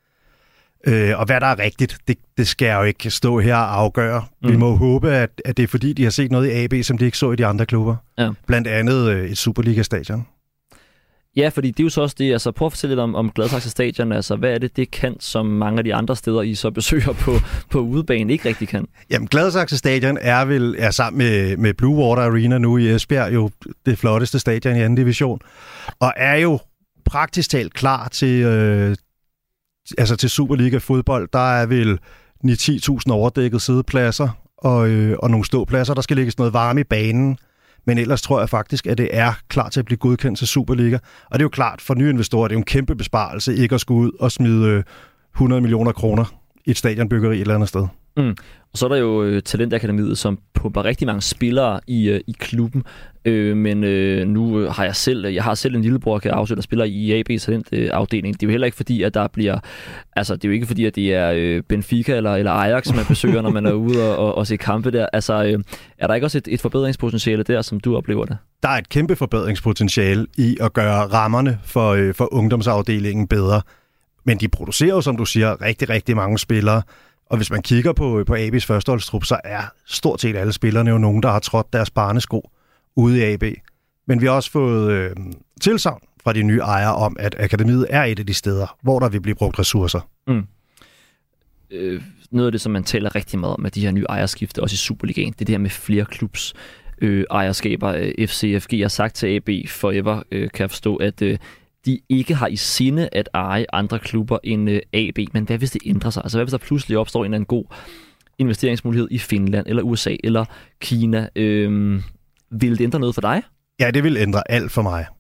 Og hvad der er rigtigt, det skal jeg jo ikke stå her og afgøre. Vi må håbe, at det er fordi, de har set noget i AB, som de ikke så i de andre klubber. Ja. Blandt andet et Superliga-stadion. Ja, fordi det er jo så også det, altså prøv at fortælle lidt om Gladsaxe Stadion, altså hvad er det kan, som mange af de andre steder, I så besøger på udebane, ikke rigtig kan? Jamen, Gladsaxe Stadion er sammen med Blue Water Arena nu i Esbjerg jo det flotteste stadion i anden division, og er jo praktisk talt klar til Superliga-fodbold. Der er vel 9-10.000 overdækket siddepladser og nogle ståpladser. Der skal lægges noget varme i banen. Men ellers tror jeg faktisk, at det er klar til at blive godkendt til Superliga. Og det er jo klart, for nye investorer, det er jo en kæmpe besparelse ikke at skulle ud og smide 100 millioner kroner i et stadionbyggeri et eller andet sted. Og så er der jo Talentakademiet, som pumper rigtig mange spillere i klubben. Men nu har jeg har selv en lillebror, kan afsøge, der spiller i AB Talentafdelingen. Det er jo heller ikke fordi, at der bliver... Altså, det er jo ikke fordi, at det er Benfica eller Ajax, man besøger, når man er ude og se kampe der. Altså, er der ikke også et forbedringspotentiale der, som du oplever det? Der er et kæmpe forbedringspotentiale i at gøre rammerne for ungdomsafdelingen bedre. Men de producerer jo, som du siger, rigtig, rigtig mange spillere. Og hvis man kigger på AB's førsteholdstrup, så er stort set alle spillerne jo nogen, der har trådt deres barnesko ude i AB. Men vi har også fået tilsagn fra de nye ejere om, at akademiet er et af de steder, hvor der vil blive brugt ressourcer. Noget af det, som man taler rigtig meget om med de her nye ejerskifte, også i Superligaen, det er det her med flere klubs ejerskaber. FCFG har sagt til AB Forever, kan jeg forstå, at de ikke har i sinde at eje andre klubber end AB. Men hvad hvis det ændrer sig? Altså hvad hvis der pludselig opstår en eller anden god investeringsmulighed i Finland, eller USA, eller Kina? Vil det ændre noget for dig? Ja, det vil ændre alt for mig.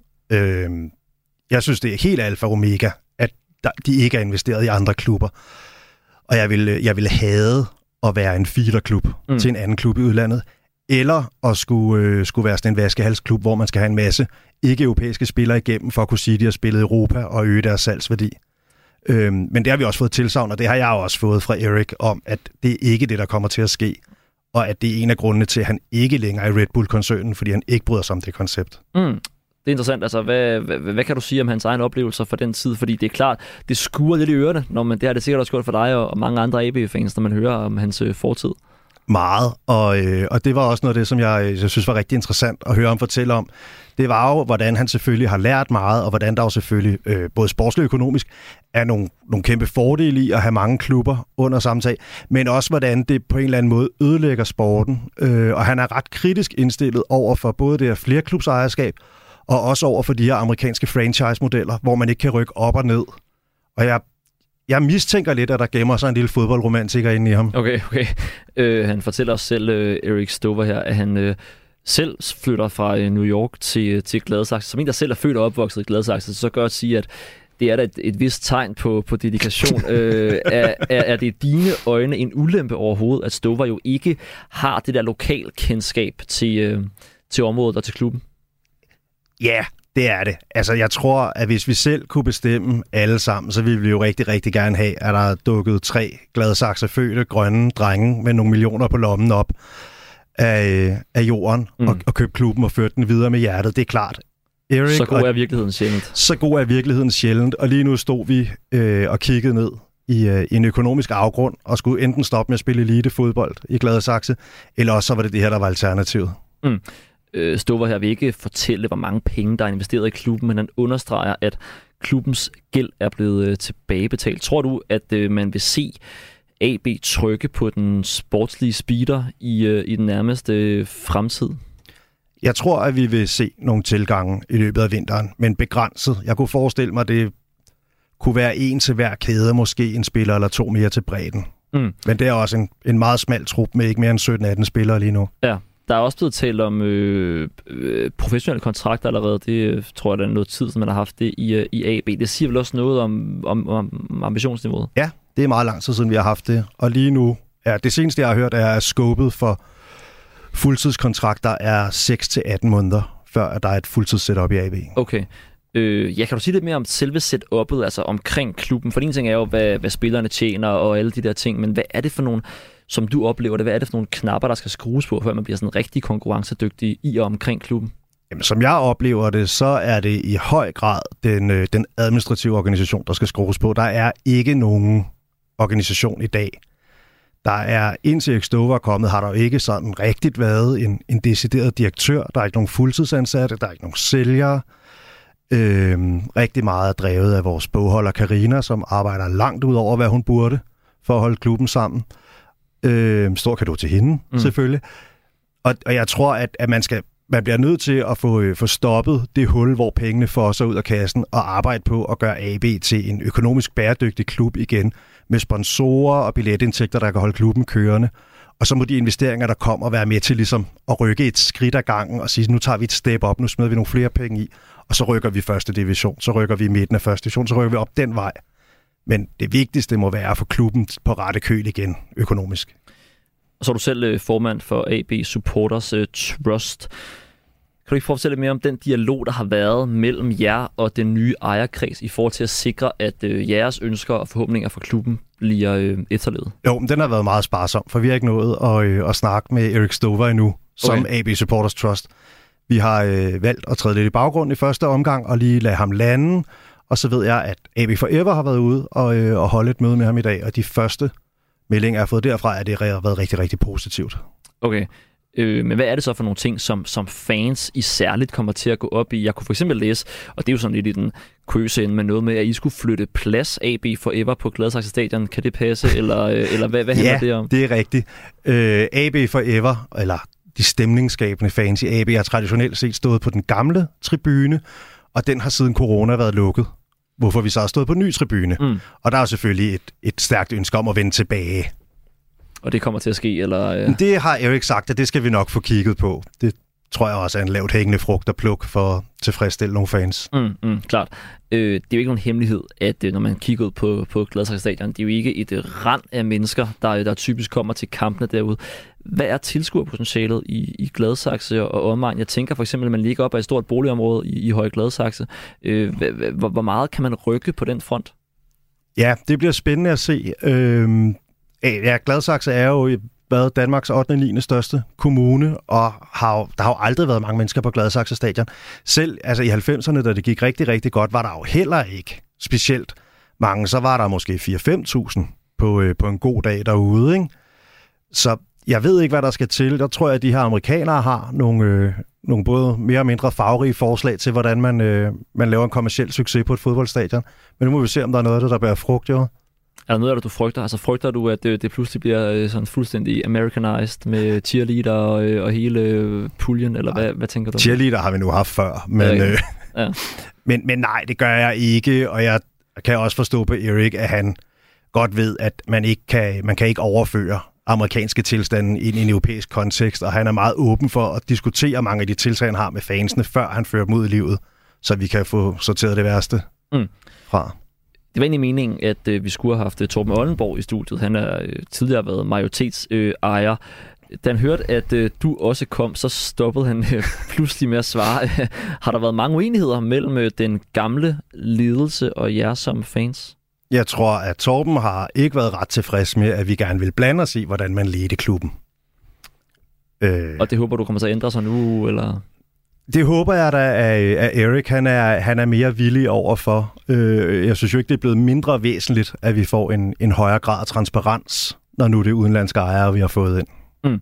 Jeg synes, det er helt alfa og omega, at de ikke er investeret i andre klubber. Og jeg vil hade at være en feederklub til en anden klub i udlandet, eller at skulle være sådan en vaskehalsklub, hvor man skal have en masse ikke-europæiske spillere igennem, for at kunne sige, at de har spillet i Europa og øge deres salgsværdi. Men det har vi også fået tilsagn, og det har jeg også fået fra Erik, om at det er ikke det, der kommer til at ske, og at det er en af grundene til, at han ikke længere er i Red Bull-koncernen, fordi han ikke bryder sig om det koncept. Det er interessant. Altså, hvad kan du sige om hans egen oplevelser for den tid? Fordi det er klart, det skuer lidt i ørerne, når det har det sikkert også gjort for dig og mange andre AB-fans, når man hører om hans fortid. Meget, og det var også noget af det, som jeg synes var rigtig interessant at høre ham fortælle om. Det var jo, hvordan han selvfølgelig har lært meget, og hvordan der jo selvfølgelig, både sportsligt og økonomisk, er nogle kæmpe fordele i at have mange klubber under samme tag, men også hvordan det på en eller anden måde ødelægger sporten. Og han er ret kritisk indstillet over for både det her flerklubsejerskab, og også over for de her amerikanske franchise-modeller, hvor man ikke kan rykke op og ned. Og jeg mistænker lidt, at der gemmer sig en lille fodboldromantiker inde i ham. Okay. Han fortæller også selv, Erik Stover her, at han selv flytter fra New York til Gladsaxe. Som en, der selv er født og opvokset i Gladsaxe, så gør at sige, at det er da et vist tegn på dedikation. Er det i dine øjne en ulempe overhovedet, at Stover jo ikke har det der lokalkendskab til området og til klubben? Ja, det er det. Altså, jeg tror, at hvis vi selv kunne bestemme alle sammen, så ville vi jo rigtig, rigtig gerne have, at der er dukket 3 Gladsaxe-fødte grønne drenge med nogle millioner på lommen op af jorden og købt klubben og ført den videre med hjertet. Det er klart. Erik, så god er virkeligheden sjældent. Så god er virkeligheden sjældent. Og lige nu stod vi og kiggede ned i en økonomisk afgrund og skulle enten stoppe med at spille elitefodbold i Gladsaxe, eller også så var det her, der var alternativet. Stover her vil ikke fortælle, hvor mange penge, der er investeret i klubben, men han understreger, at klubbens gæld er blevet tilbagebetalt. Tror du, at man vil se AB trykke på den sportslige speeder i den nærmeste fremtid? Jeg tror, at vi vil se nogle tilgange i løbet af vinteren, men begrænset. Jeg kunne forestille mig, at det kunne være en til hver kæde, måske en spiller eller 2 mere til bredden. Men det er også en meget smal trup med ikke mere end 17-18 spillere lige nu. Ja. Der er også blevet talt om professionelle kontrakter allerede. Det tror jeg, der er noget tid, som man har haft det i AB. Det siger vel også noget om ambitionsniveauet? Ja, det er meget lang tid siden, vi har haft det. Og lige nu, det seneste, jeg har hørt, er, at scopet for fuldtidskontrakter er 6-18 måneder, før der er et fuldtidssetup i AB. Okay. Kan du sige lidt mere om selve setup'et, altså omkring klubben? For en ting er jo, hvad spillerne tjener og alle de der ting, men hvad er det for nogle, som du oplever det, hvad er det for nogle knapper, der skal skrues på, før man bliver sådan rigtig konkurrencedygtig i og omkring klubben? Jamen, som jeg oplever det, så er det i høj grad den administrative organisation, der skal skrues på. Der er ikke nogen organisation i dag. Der er, indtil Erik Stover er kommet, har der jo ikke sådan rigtigt været en decideret direktør. Der er ikke nogen fuldtidsansatte, der er ikke nogen sælgere. Rigtig meget er drevet af vores bogholder Karina, som arbejder langt ud over, hvad hun burde, for at holde klubben sammen. Stor cadeau til hende, selvfølgelig. Og jeg tror, at man bliver nødt til at få stoppet det hul, hvor pengene fosser ud af kassen, og arbejde på at gøre AB til en økonomisk bæredygtig klub igen, med sponsorer og billetindtægter, der kan holde klubben kørende. Og så må de investeringer, der kommer, være med til ligesom at rykke et skridt ad gangen og sige, nu tager vi et step op, nu smider vi nogle flere penge i, og så rykker vi første division, så rykker vi i midten af første division, så rykker vi op den vej. Men det vigtigste må være at få klubben på rette køl igen økonomisk. Og så er du selv formand for AB Supporters Trust. Kan du ikke fortælle lidt mere om den dialog, der har været mellem jer og den nye ejerkreds i forhold til at sikre, at jeres ønsker og forhåbninger for klubben bliver efterlevet? Jo, men den har været meget sparsom, for vi har ikke nået at snakke med Erik Stover endnu, som AB Supporters Trust. Vi har valgt at træde lidt i baggrund i første omgang og lige lade ham lande. Og så ved jeg, at AB Forever har været ude og holde et møde med ham i dag, og de første meldinger, jeg har fået derfra, at det har været rigtig, rigtig positivt. Okay. Men hvad er det så for nogle ting, som fans i særligt kommer til at gå op i? Jeg kunne for eksempel læse, og det er jo sådan lidt i den køse ende, med noget med, at I skulle flytte plads AB Forever på Gladsaxe Stadion. Kan det passe, eller hvad handler det om? Ja, det er rigtigt. AB Forever, eller de stemningsskabende fans i AB, har traditionelt set stået på den gamle tribune, og den har siden corona været lukket. Hvorfor vi så har stået på en ny tribune. Og der er selvfølgelig et stærkt ønske om at vende tilbage. Og det kommer til at ske, eller? Det har Erik sagt, at det skal vi nok få kigget på. Det tror jeg også er en lavt hængende frugt at plukke for at tilfredsstille nogle fans. Klart. Det er jo ikke nogen hemmelighed, at når man kigger ud på Gladsaxe Stadion, det er jo ikke et rand af mennesker, der typisk kommer til kampene derude. Hvad er tilskuerpotentialet i Gladsaxe og omegn? Jeg tænker for eksempel, at man ligger op ad et stort boligområde i Høje Gladsaxe. Hvor meget kan man rykke på den front? Ja, det bliver spændende at se. Gladsaxe er jo Danmarks 8. og 9. største kommune, og der har jo aldrig været mange mennesker på Gladsaxe Stadion. Selv altså i 90'erne, da det gik rigtig, rigtig godt, var der jo heller ikke specielt mange. Så var der måske 4-5.000 på en god dag derude, ikke? Så jeg ved ikke, hvad der skal til. Der tror jeg, at de her amerikanere har nogle både mere og mindre farverige forslag til, hvordan man laver en kommerciel succes på et fodboldstadion. Men nu må vi se, om der er noget af det, der bærer frugt, jo. Er der noget af det, du frygter? Altså frygter du, at det pludselig bliver sådan fuldstændig Americanized med cheerleader og hele puljen, eller hvad tænker du? Cheerleader har vi nu haft før, men, men nej, det gør jeg ikke, og jeg kan også forstå på Erik, at han godt ved, at man kan ikke overføre amerikanske tilstande ind i en europæisk kontekst, og han er meget åben for at diskutere mange af de tiltag, han har med fansene, før han fører dem ud i livet, så vi kan få sorteret det værste fra. Det var egentlig meningen, at vi skulle have haft Torben Ollenborg i studiet. Han har tidligere været majoritetsejer. Da han hørte, at du også kom, så stoppede han pludselig med at svare. Har der været mange uenigheder mellem den gamle ledelse og jer som fans? Jeg tror, at Torben har ikke været ret tilfreds med, at vi gerne vil blande os i, hvordan man ledte klubben. Og det håber du kommer til at ændre sig nu, eller? Det håber jeg da, at Erik han er mere villig overfor. Jeg synes jo ikke, det er blevet mindre væsentligt, at vi får en højere grad af transparens, når nu det er udenlandske ejere, vi har fået ind.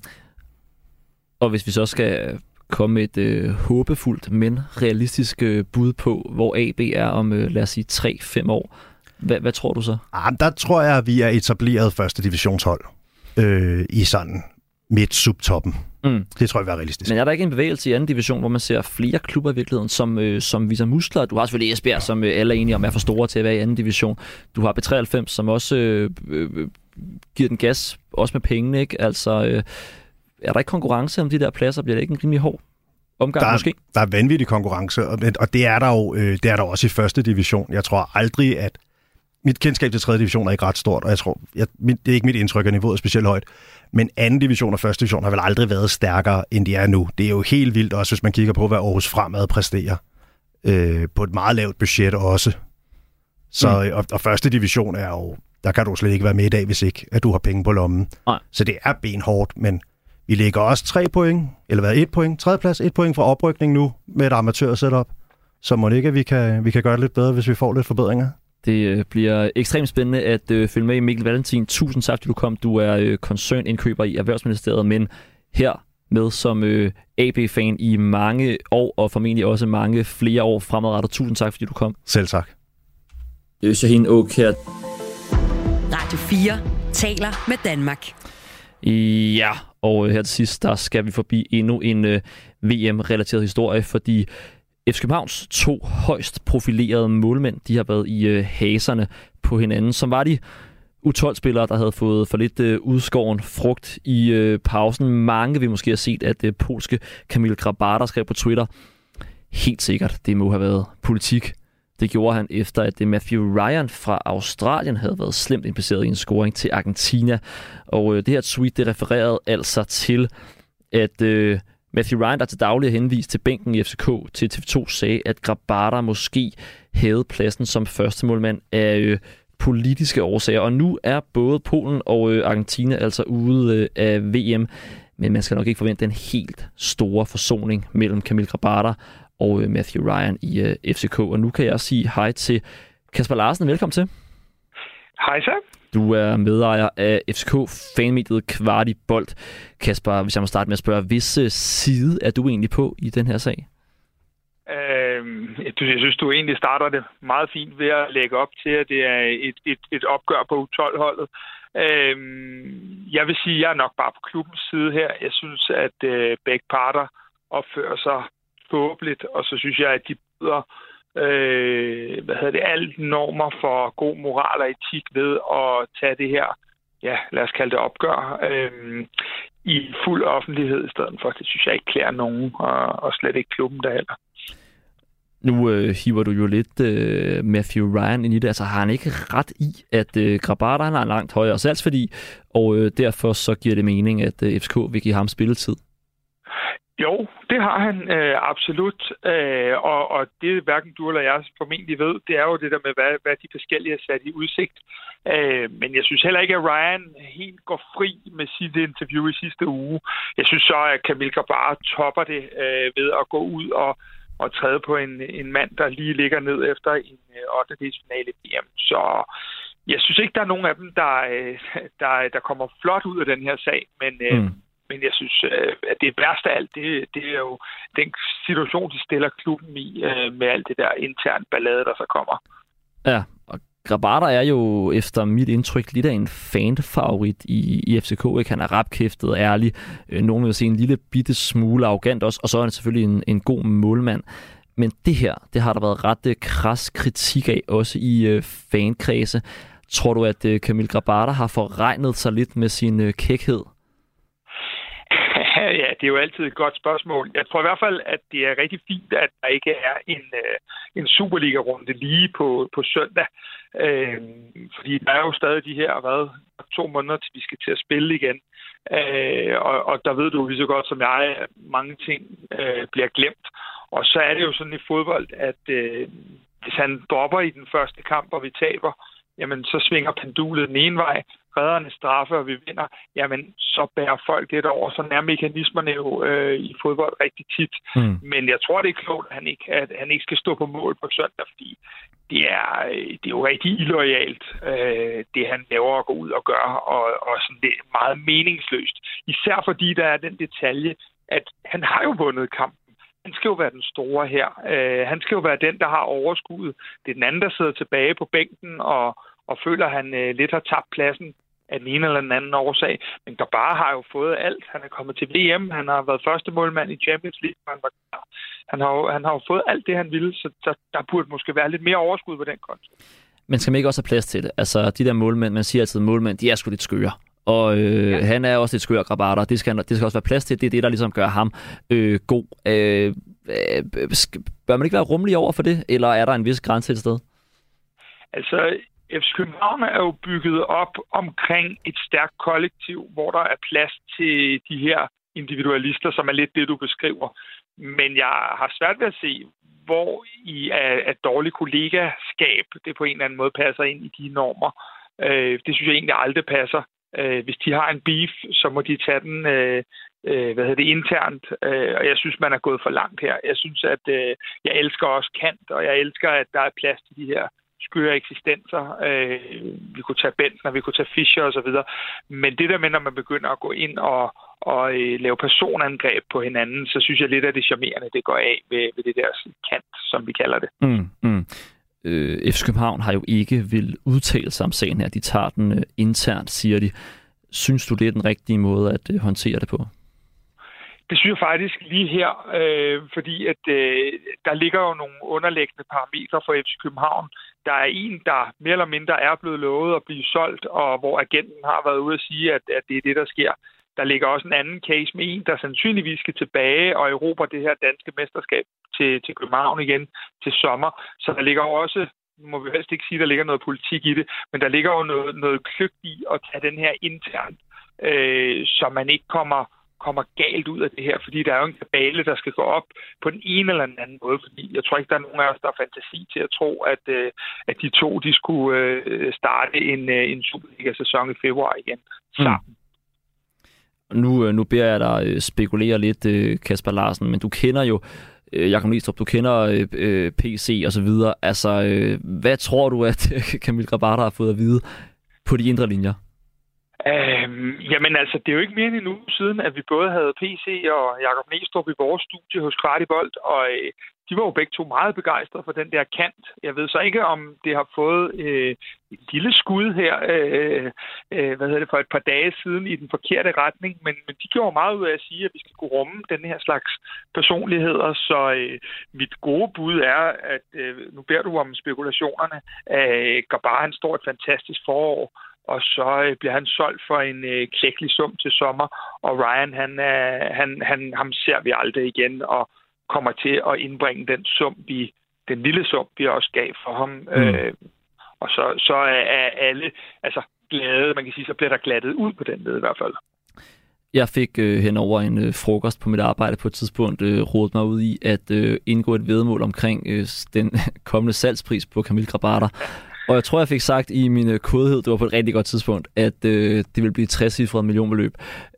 Og hvis vi så skal komme med et håbefuldt, men realistisk bud på, hvor AB er om, lad os sige, 3-5 år, hvad tror du så? Der tror jeg, at vi er etableret første divisionshold i sådan midt-subtoppen. Det tror jeg er realistisk. Men er der ikke en bevægelse i anden division, hvor man ser flere klubber i virkeligheden, som viser muskler? Du har selvfølgelig Esbjerg, som alle er enige om er for store til at være i anden division. Du har B93, som også giver den gas, også med pengene, ikke? Altså, er der ikke konkurrence om de der pladser? Bliver det ikke en rimelig hård omgang måske? Der er vanvittig konkurrence, og det er der jo også i første division. Jeg tror aldrig, at mit kendskab til 3. division er ikke ret stort, og jeg tror, det er ikke mit indtryk, at niveauet er specielt højt. Men anden division og første division har vel aldrig været stærkere, end de er nu. Det er jo helt vildt også, hvis man kigger på, hvad Aarhus Fremad præsterer. På et meget lavt budget også. Så, og første division er jo, der kan du slet ikke være med i dag, hvis ikke, at du har penge på lommen. Nej. Så det er benhårdt, men vi ligger også 3 point, eller hvad, 1 point, 3. plads, 1 point fra oprykning nu, med et amatør-setup. Så må det ikke, at vi kan gøre det lidt bedre, hvis vi får lidt forbedringer. Det bliver ekstremt spændende at følge med i. Mikkel Valentin, tusind tak, at du kom. Du er koncernindkøber i Erhvervsministeriet, men her med som AB-fan i mange år, og formentlig også mange flere år fremadrettet. Tusind tak, fordi du kom. Selv tak. Det er Shahin Okær. Radio 4 taler med Danmark. Ja, og her til sidst, der skal vi forbi endnu en VM-relateret historie, fordi FC Københavns 2 højst profilerede målmænd, de har været i haserne på hinanden, som var de U12-spillere, der havde fået for lidt udskåren frugt i pausen. Mange vil måske have set, at polske Kamil Grabara skrev på Twitter, helt sikkert, det må have været politik. Det gjorde han efter, at Matthew Ryan fra Australien havde været slemt impliceret i en scoring til Argentina. Og det her tweet, det refererede altså til, at Matthew Ryan, der til daglig er henvist til bænken i FCK, til TV2 sagde, at Grabara måske havde pladsen som første målmand af politiske årsager. Og nu er både Polen og Argentina altså ude af VM. Men man skal nok ikke forvente en helt store forsoning mellem Kamil Grabara og Matthew Ryan i FCK. Og nu kan jeg også sige hej til Kasper Larsen. Velkommen til. Hej så. Du er medejer af FCK-fanmediet Kvartibolt. Kasper, hvis jeg må starte med at spørge, hvis side er du egentlig på i den her sag? Jeg synes, du egentlig starter det meget fint ved at lægge op til, at det er et opgør på U12-holdet. Jeg vil sige, at jeg er nok bare på klubbens side her. Jeg synes, at begge parter opfører sig tåbeligt, og så synes jeg, at de bryder alt normer for god moral og etik ved at tage det her, ja, lad os kalde det opgør, i fuld offentlighed i stedet for. Det synes jeg ikke klæder nogen, og slet ikke klubben der heller. Nu hiver du jo lidt Matthew Ryan ind i det. Altså har han ikke ret i, at Grabara han har en langt højere salgsværdi, og derfor så giver det mening, at FCK vil give ham spilletid? Jo, det har han absolut, og det hverken du eller jeg formentlig ved, det er jo det der med, hvad de forskellige er sat i udsigt. Men jeg synes heller ikke, at Ryan helt går fri med sit interview i sidste uge. Jeg synes så, at Kamil Grabara topper det ved at gå ud og træde på en mand, der lige ligger ned efter en 8-delsfinale i VM. Så jeg synes ikke, der er nogen af dem, der kommer flot ud af den her sag, men jeg synes, at det værste af alt, det er jo den situation, de stiller klubben i, med alt det der interne ballade, der så kommer. Ja, og Grabara er jo efter mit indtryk lidt af en fan-favorit i FCK. Ikke? Han er rapkæftet, ærlig, nogen vil sige en lille bitte smule arrogant også, og så er han selvfølgelig en god målmand. Men det her, det har der været ret kras kritik af, også i fankredse. Tror du, at Kamil Grabara har forregnet sig lidt med sin kækhed? Ja, det er jo altid et godt spørgsmål. Jeg tror i hvert fald, at det er rigtig fint, at der ikke er en Superliga-runde lige på søndag. Fordi der er jo stadig de her 2 måneder, til vi skal til at spille igen. Og der ved du lige så godt som jeg, at mange ting bliver glemt. Og så er det jo sådan i fodbold, at hvis han dropper i den første kamp, og vi taber, jamen så svinger pendulet den ene vej, redderne straffe, og vi vinder, jamen så bærer folk lidt over. Sådan er mekanismerne jo i fodbold rigtig tit. Men jeg tror, det er klogt, at han ikke skal stå på mål på søndag, fordi det er jo rigtig illoyalt, det han laver at gå ud og gøre, og sådan det er meget meningsløst. Især fordi der er den detalje, at han har jo vundet kampen. Han skal jo være den store her. Han skal jo være den, der har overskuddet. Det er den anden, der sidder tilbage på bænken og føler, at han lidt har tabt pladsen af den ene eller den anden årsag. Men Grabara har jo fået alt. Han er kommet til VM. Han har været første målmand i Champions League. Han har jo fået alt det, han ville, så der burde måske være lidt mere overskud på den konto. Men skal man ikke også have plads til det? Altså, de der målmænd, man siger altid målmænd, de er sgu lidt skøre. Og han er også lidt skør, Grabara. Det skal også være plads til. Det er det, der ligesom gør ham god. Bør man ikke være rummelig over for det? Eller er der en vis grænse et sted? Altså, FC København er jo bygget op omkring et stærkt kollektiv, hvor der er plads til de her individualister, som er lidt det, du beskriver. Men jeg har svært ved at se, hvor i et dårligt kollegaskab det på en eller anden måde passer ind i de normer. Det synes jeg egentlig aldrig passer. Hvis de har en beef, så må de tage den internt. Og jeg synes, man er gået for langt her. Jeg synes, at jeg elsker også Kant, og jeg elsker, at der er plads til de her skøre eksistenser. Vi kunne tage Bentner, vi kunne tage Fischer og så videre. Men det der med, når man begynder at gå ind og lave personangreb på hinanden, så synes jeg lidt af det charmerende, det går af ved det der Kant, som vi kalder det. FC København har jo ikke vil udtale sig om sagen her. De tager den internt, siger de. Synes du, det er den rigtige måde at håndtere det på? Det synes jeg faktisk lige her, fordi at der ligger jo nogle underliggende parametre for FC København. Der er en, der mere eller mindre er blevet lovet at blive solgt, og hvor agenten har været ude at sige, at det er det, der sker. Der ligger også en anden case med en, der sandsynligvis skal tilbage og erobre det her danske mesterskab til København igen til sommer. Så der ligger også, må vi helst ikke sige, der ligger noget politik i det, men der ligger jo noget kløgt i at tage den her internt, så man ikke kommer galt ud af det her, fordi der er jo en kabale, der skal gå op på den ene eller den anden måde, fordi jeg tror ikke, der er nogen af os, der har fantasi til at tro, at de to, de skulle starte en Superliga-sæson i februar igen sammen. Nu beder jeg dig spekulere lidt, Kasper Larsen, men du kender jo Jakob Nielstrup, du kender PC og så videre. Altså, hvad tror du, at Kamil Grabara har fået at vide på de indre linjer? Jamen altså, det er jo ikke mere end en uge siden, at vi både havde PC og Jakob Nielstrup i vores studie hos Kvartibold, og de var jo begge to meget begejstrede for den der kant. Jeg ved så ikke, om det har fået et lille skud her, for et par dage siden i den forkerte retning, men de gjorde meget ud af at sige, at vi skal kunne rumme den her slags personligheder, så mit gode bud er, at nu beder du om spekulationerne, Grabara han står et fantastisk forår, og så bliver han solgt for en klækkelig sum til sommer, og Ryan, ham ser vi aldrig igen, og kommer til at indbringe den lille sum, vi også gav for ham. Og så er alle glade, man kan sige, så bliver der glattet ud på den led i hvert fald. Jeg fik hen over en frokost på mit arbejde på et tidspunkt rodet mig ud i at indgå et væddemål omkring den kommende salgspris på Kamil Grabara. Og jeg tror, jeg fik sagt i min kodehed, det var på et rigtig godt tidspunkt, at det vil blive 60-cifret millionbeløb.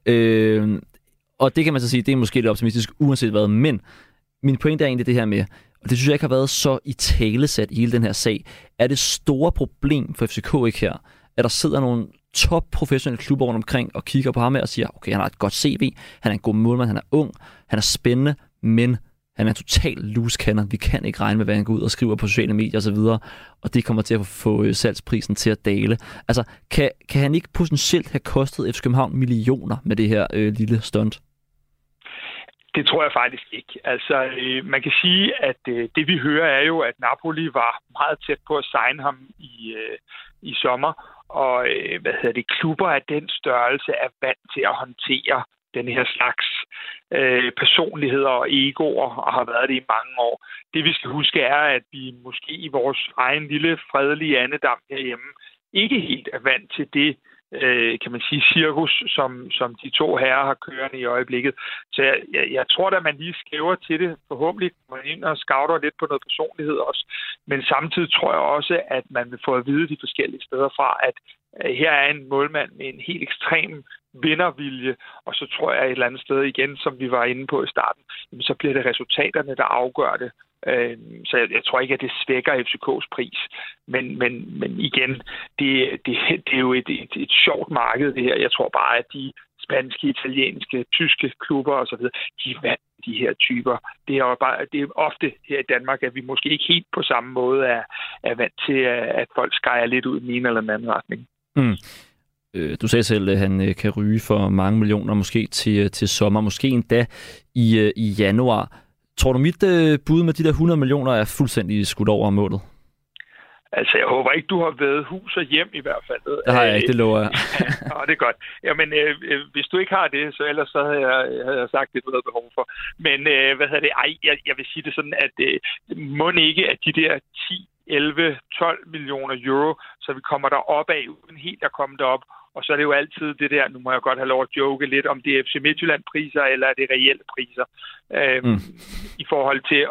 Og det kan man så sige, det er måske lidt optimistisk, uanset hvad. Men min pointe er egentlig det her med, og det synes jeg ikke har været så i talesat i hele den her sag, er det store problem for FCK ikke her, at der sidder nogle top professionelle klubber rundt omkring og kigger på ham og siger, okay, han har et godt CV, han er en god målmand, han er ung, han er spændende, men han er en total loose cannon. Vi kan ikke regne med, hvad han går ud og skriver på sociale medier osv., og det kommer til at få salgsprisen til at dale. Altså, kan han ikke potentielt have kostet FC København millioner med det her lille stunt? Det tror jeg faktisk ikke. Altså, man kan sige, at det vi hører er jo, at Napoli var meget tæt på at signe ham i sommer, og klubber af den størrelse er vant til at håndtere den her slags personligheder og egoer, og har været det i mange år. Det vi skal huske er, at vi måske i vores egen lille fredelige andedam herhjemme ikke helt er vant til det, kan man sige, cirkus, som de to herrer har kørende i øjeblikket. Så jeg tror da, man lige skæver til det. Forhåbentlig kommer man ind og scouter lidt på noget personlighed også. Men samtidig tror jeg også, at man vil få at vide de forskellige steder fra, at her er en målmand med en helt ekstrem vindervilje, og så tror jeg et eller andet sted igen, som vi var inde på i starten, så bliver det resultaterne, der afgør det. Så jeg tror ikke, at det svækker FCK's pris. Men igen, det er jo et sjovt marked, det her. Jeg tror bare, at de spanske, italienske, tyske klubber osv., de er vant de her typer. Det er ofte her i Danmark, at vi måske ikke helt på samme måde er vant til, at folk skærer lidt ud i den ene eller den anden retning. Du sagde selv, at han kan ryge for mange millioner, måske til sommer, måske endda i januar. Tror du, mit bud med de der 100 millioner er fuldstændig skudt over målet? Altså, jeg håber ikke, du har været hus og hjem i hvert fald. Det har jeg ikke, det lover jeg. Ja, det er godt. Jamen, hvis du ikke har det, så ellers så havde jeg sagt, det du havde behov for. Men, jeg vil sige det sådan, at må ikke, at de der 10, 11, 12 millioner euro, så vi kommer der op af, uden helt at komme derop. Og så er det jo altid det der, nu må jeg godt have lov at joke lidt, om det er FC Midtjylland-priser, eller er det reelle priser, i forhold til,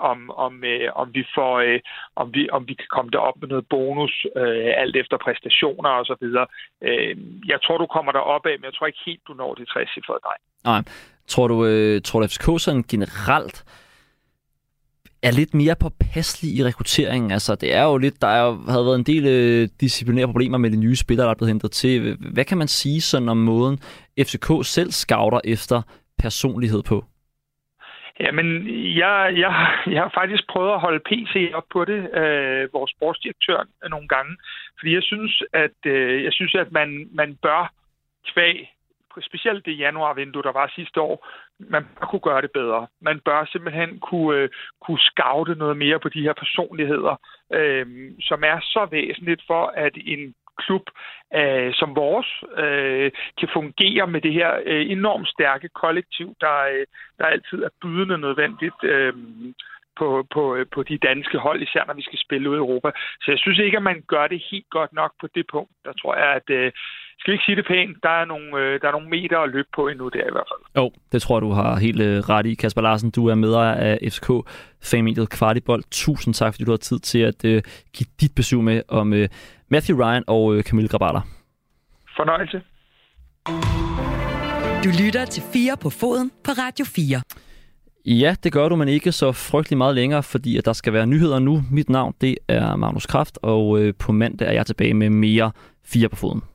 om vi kan komme derop med noget bonus, alt efter præstationer og så videre. Jeg tror, du kommer derop af, men jeg tror ikke helt, du når det 60-cifrede, nej. Tror du FCK sådan generelt er lidt mere påpasselig i rekrutteringen? Altså, det er jo lidt, havde været en del disciplinære problemer med de nye spillere, der er blevet hentet til. Hvad kan man sige sådan om måden, FCK selv scouter efter personlighed på? Jamen, jeg har faktisk prøvet at holde PC op på det, vores sportsdirektør, nogle gange. Fordi jeg synes, at man bør specielt det januarvindue, der var sidste år, man bør kunne gøre det bedre. Man bør simpelthen kunne scoute noget mere på de her personligheder, som er så væsentligt for, at en klub som vores kan fungere med det her enormt stærke kollektiv, der altid er bydende nødvendigt på de danske hold, især når vi skal spille ud i Europa. Så jeg synes ikke, at man gør det helt godt nok på det punkt. Der tror jeg, at skal vi ikke sige det pænt, der er nogle meter at løbe på endnu der i hvert fald. Jo, det tror jeg, du har helt ret i. Kasper Larsen, du er medejer af FCK fanmediet Kvartibold. Tusind tak, fordi du har tid til at give dit besøg med om Matthew Ryan og Camille Grabala. Fornøjelse. Du lytter til 4 på foden på Radio 4. Ja, det gør du, men ikke så frygtelig meget længere, fordi at der skal være nyheder nu. Mit navn, det er Magnus Kraft, og på mandag er jeg tilbage med mere 4 på foden.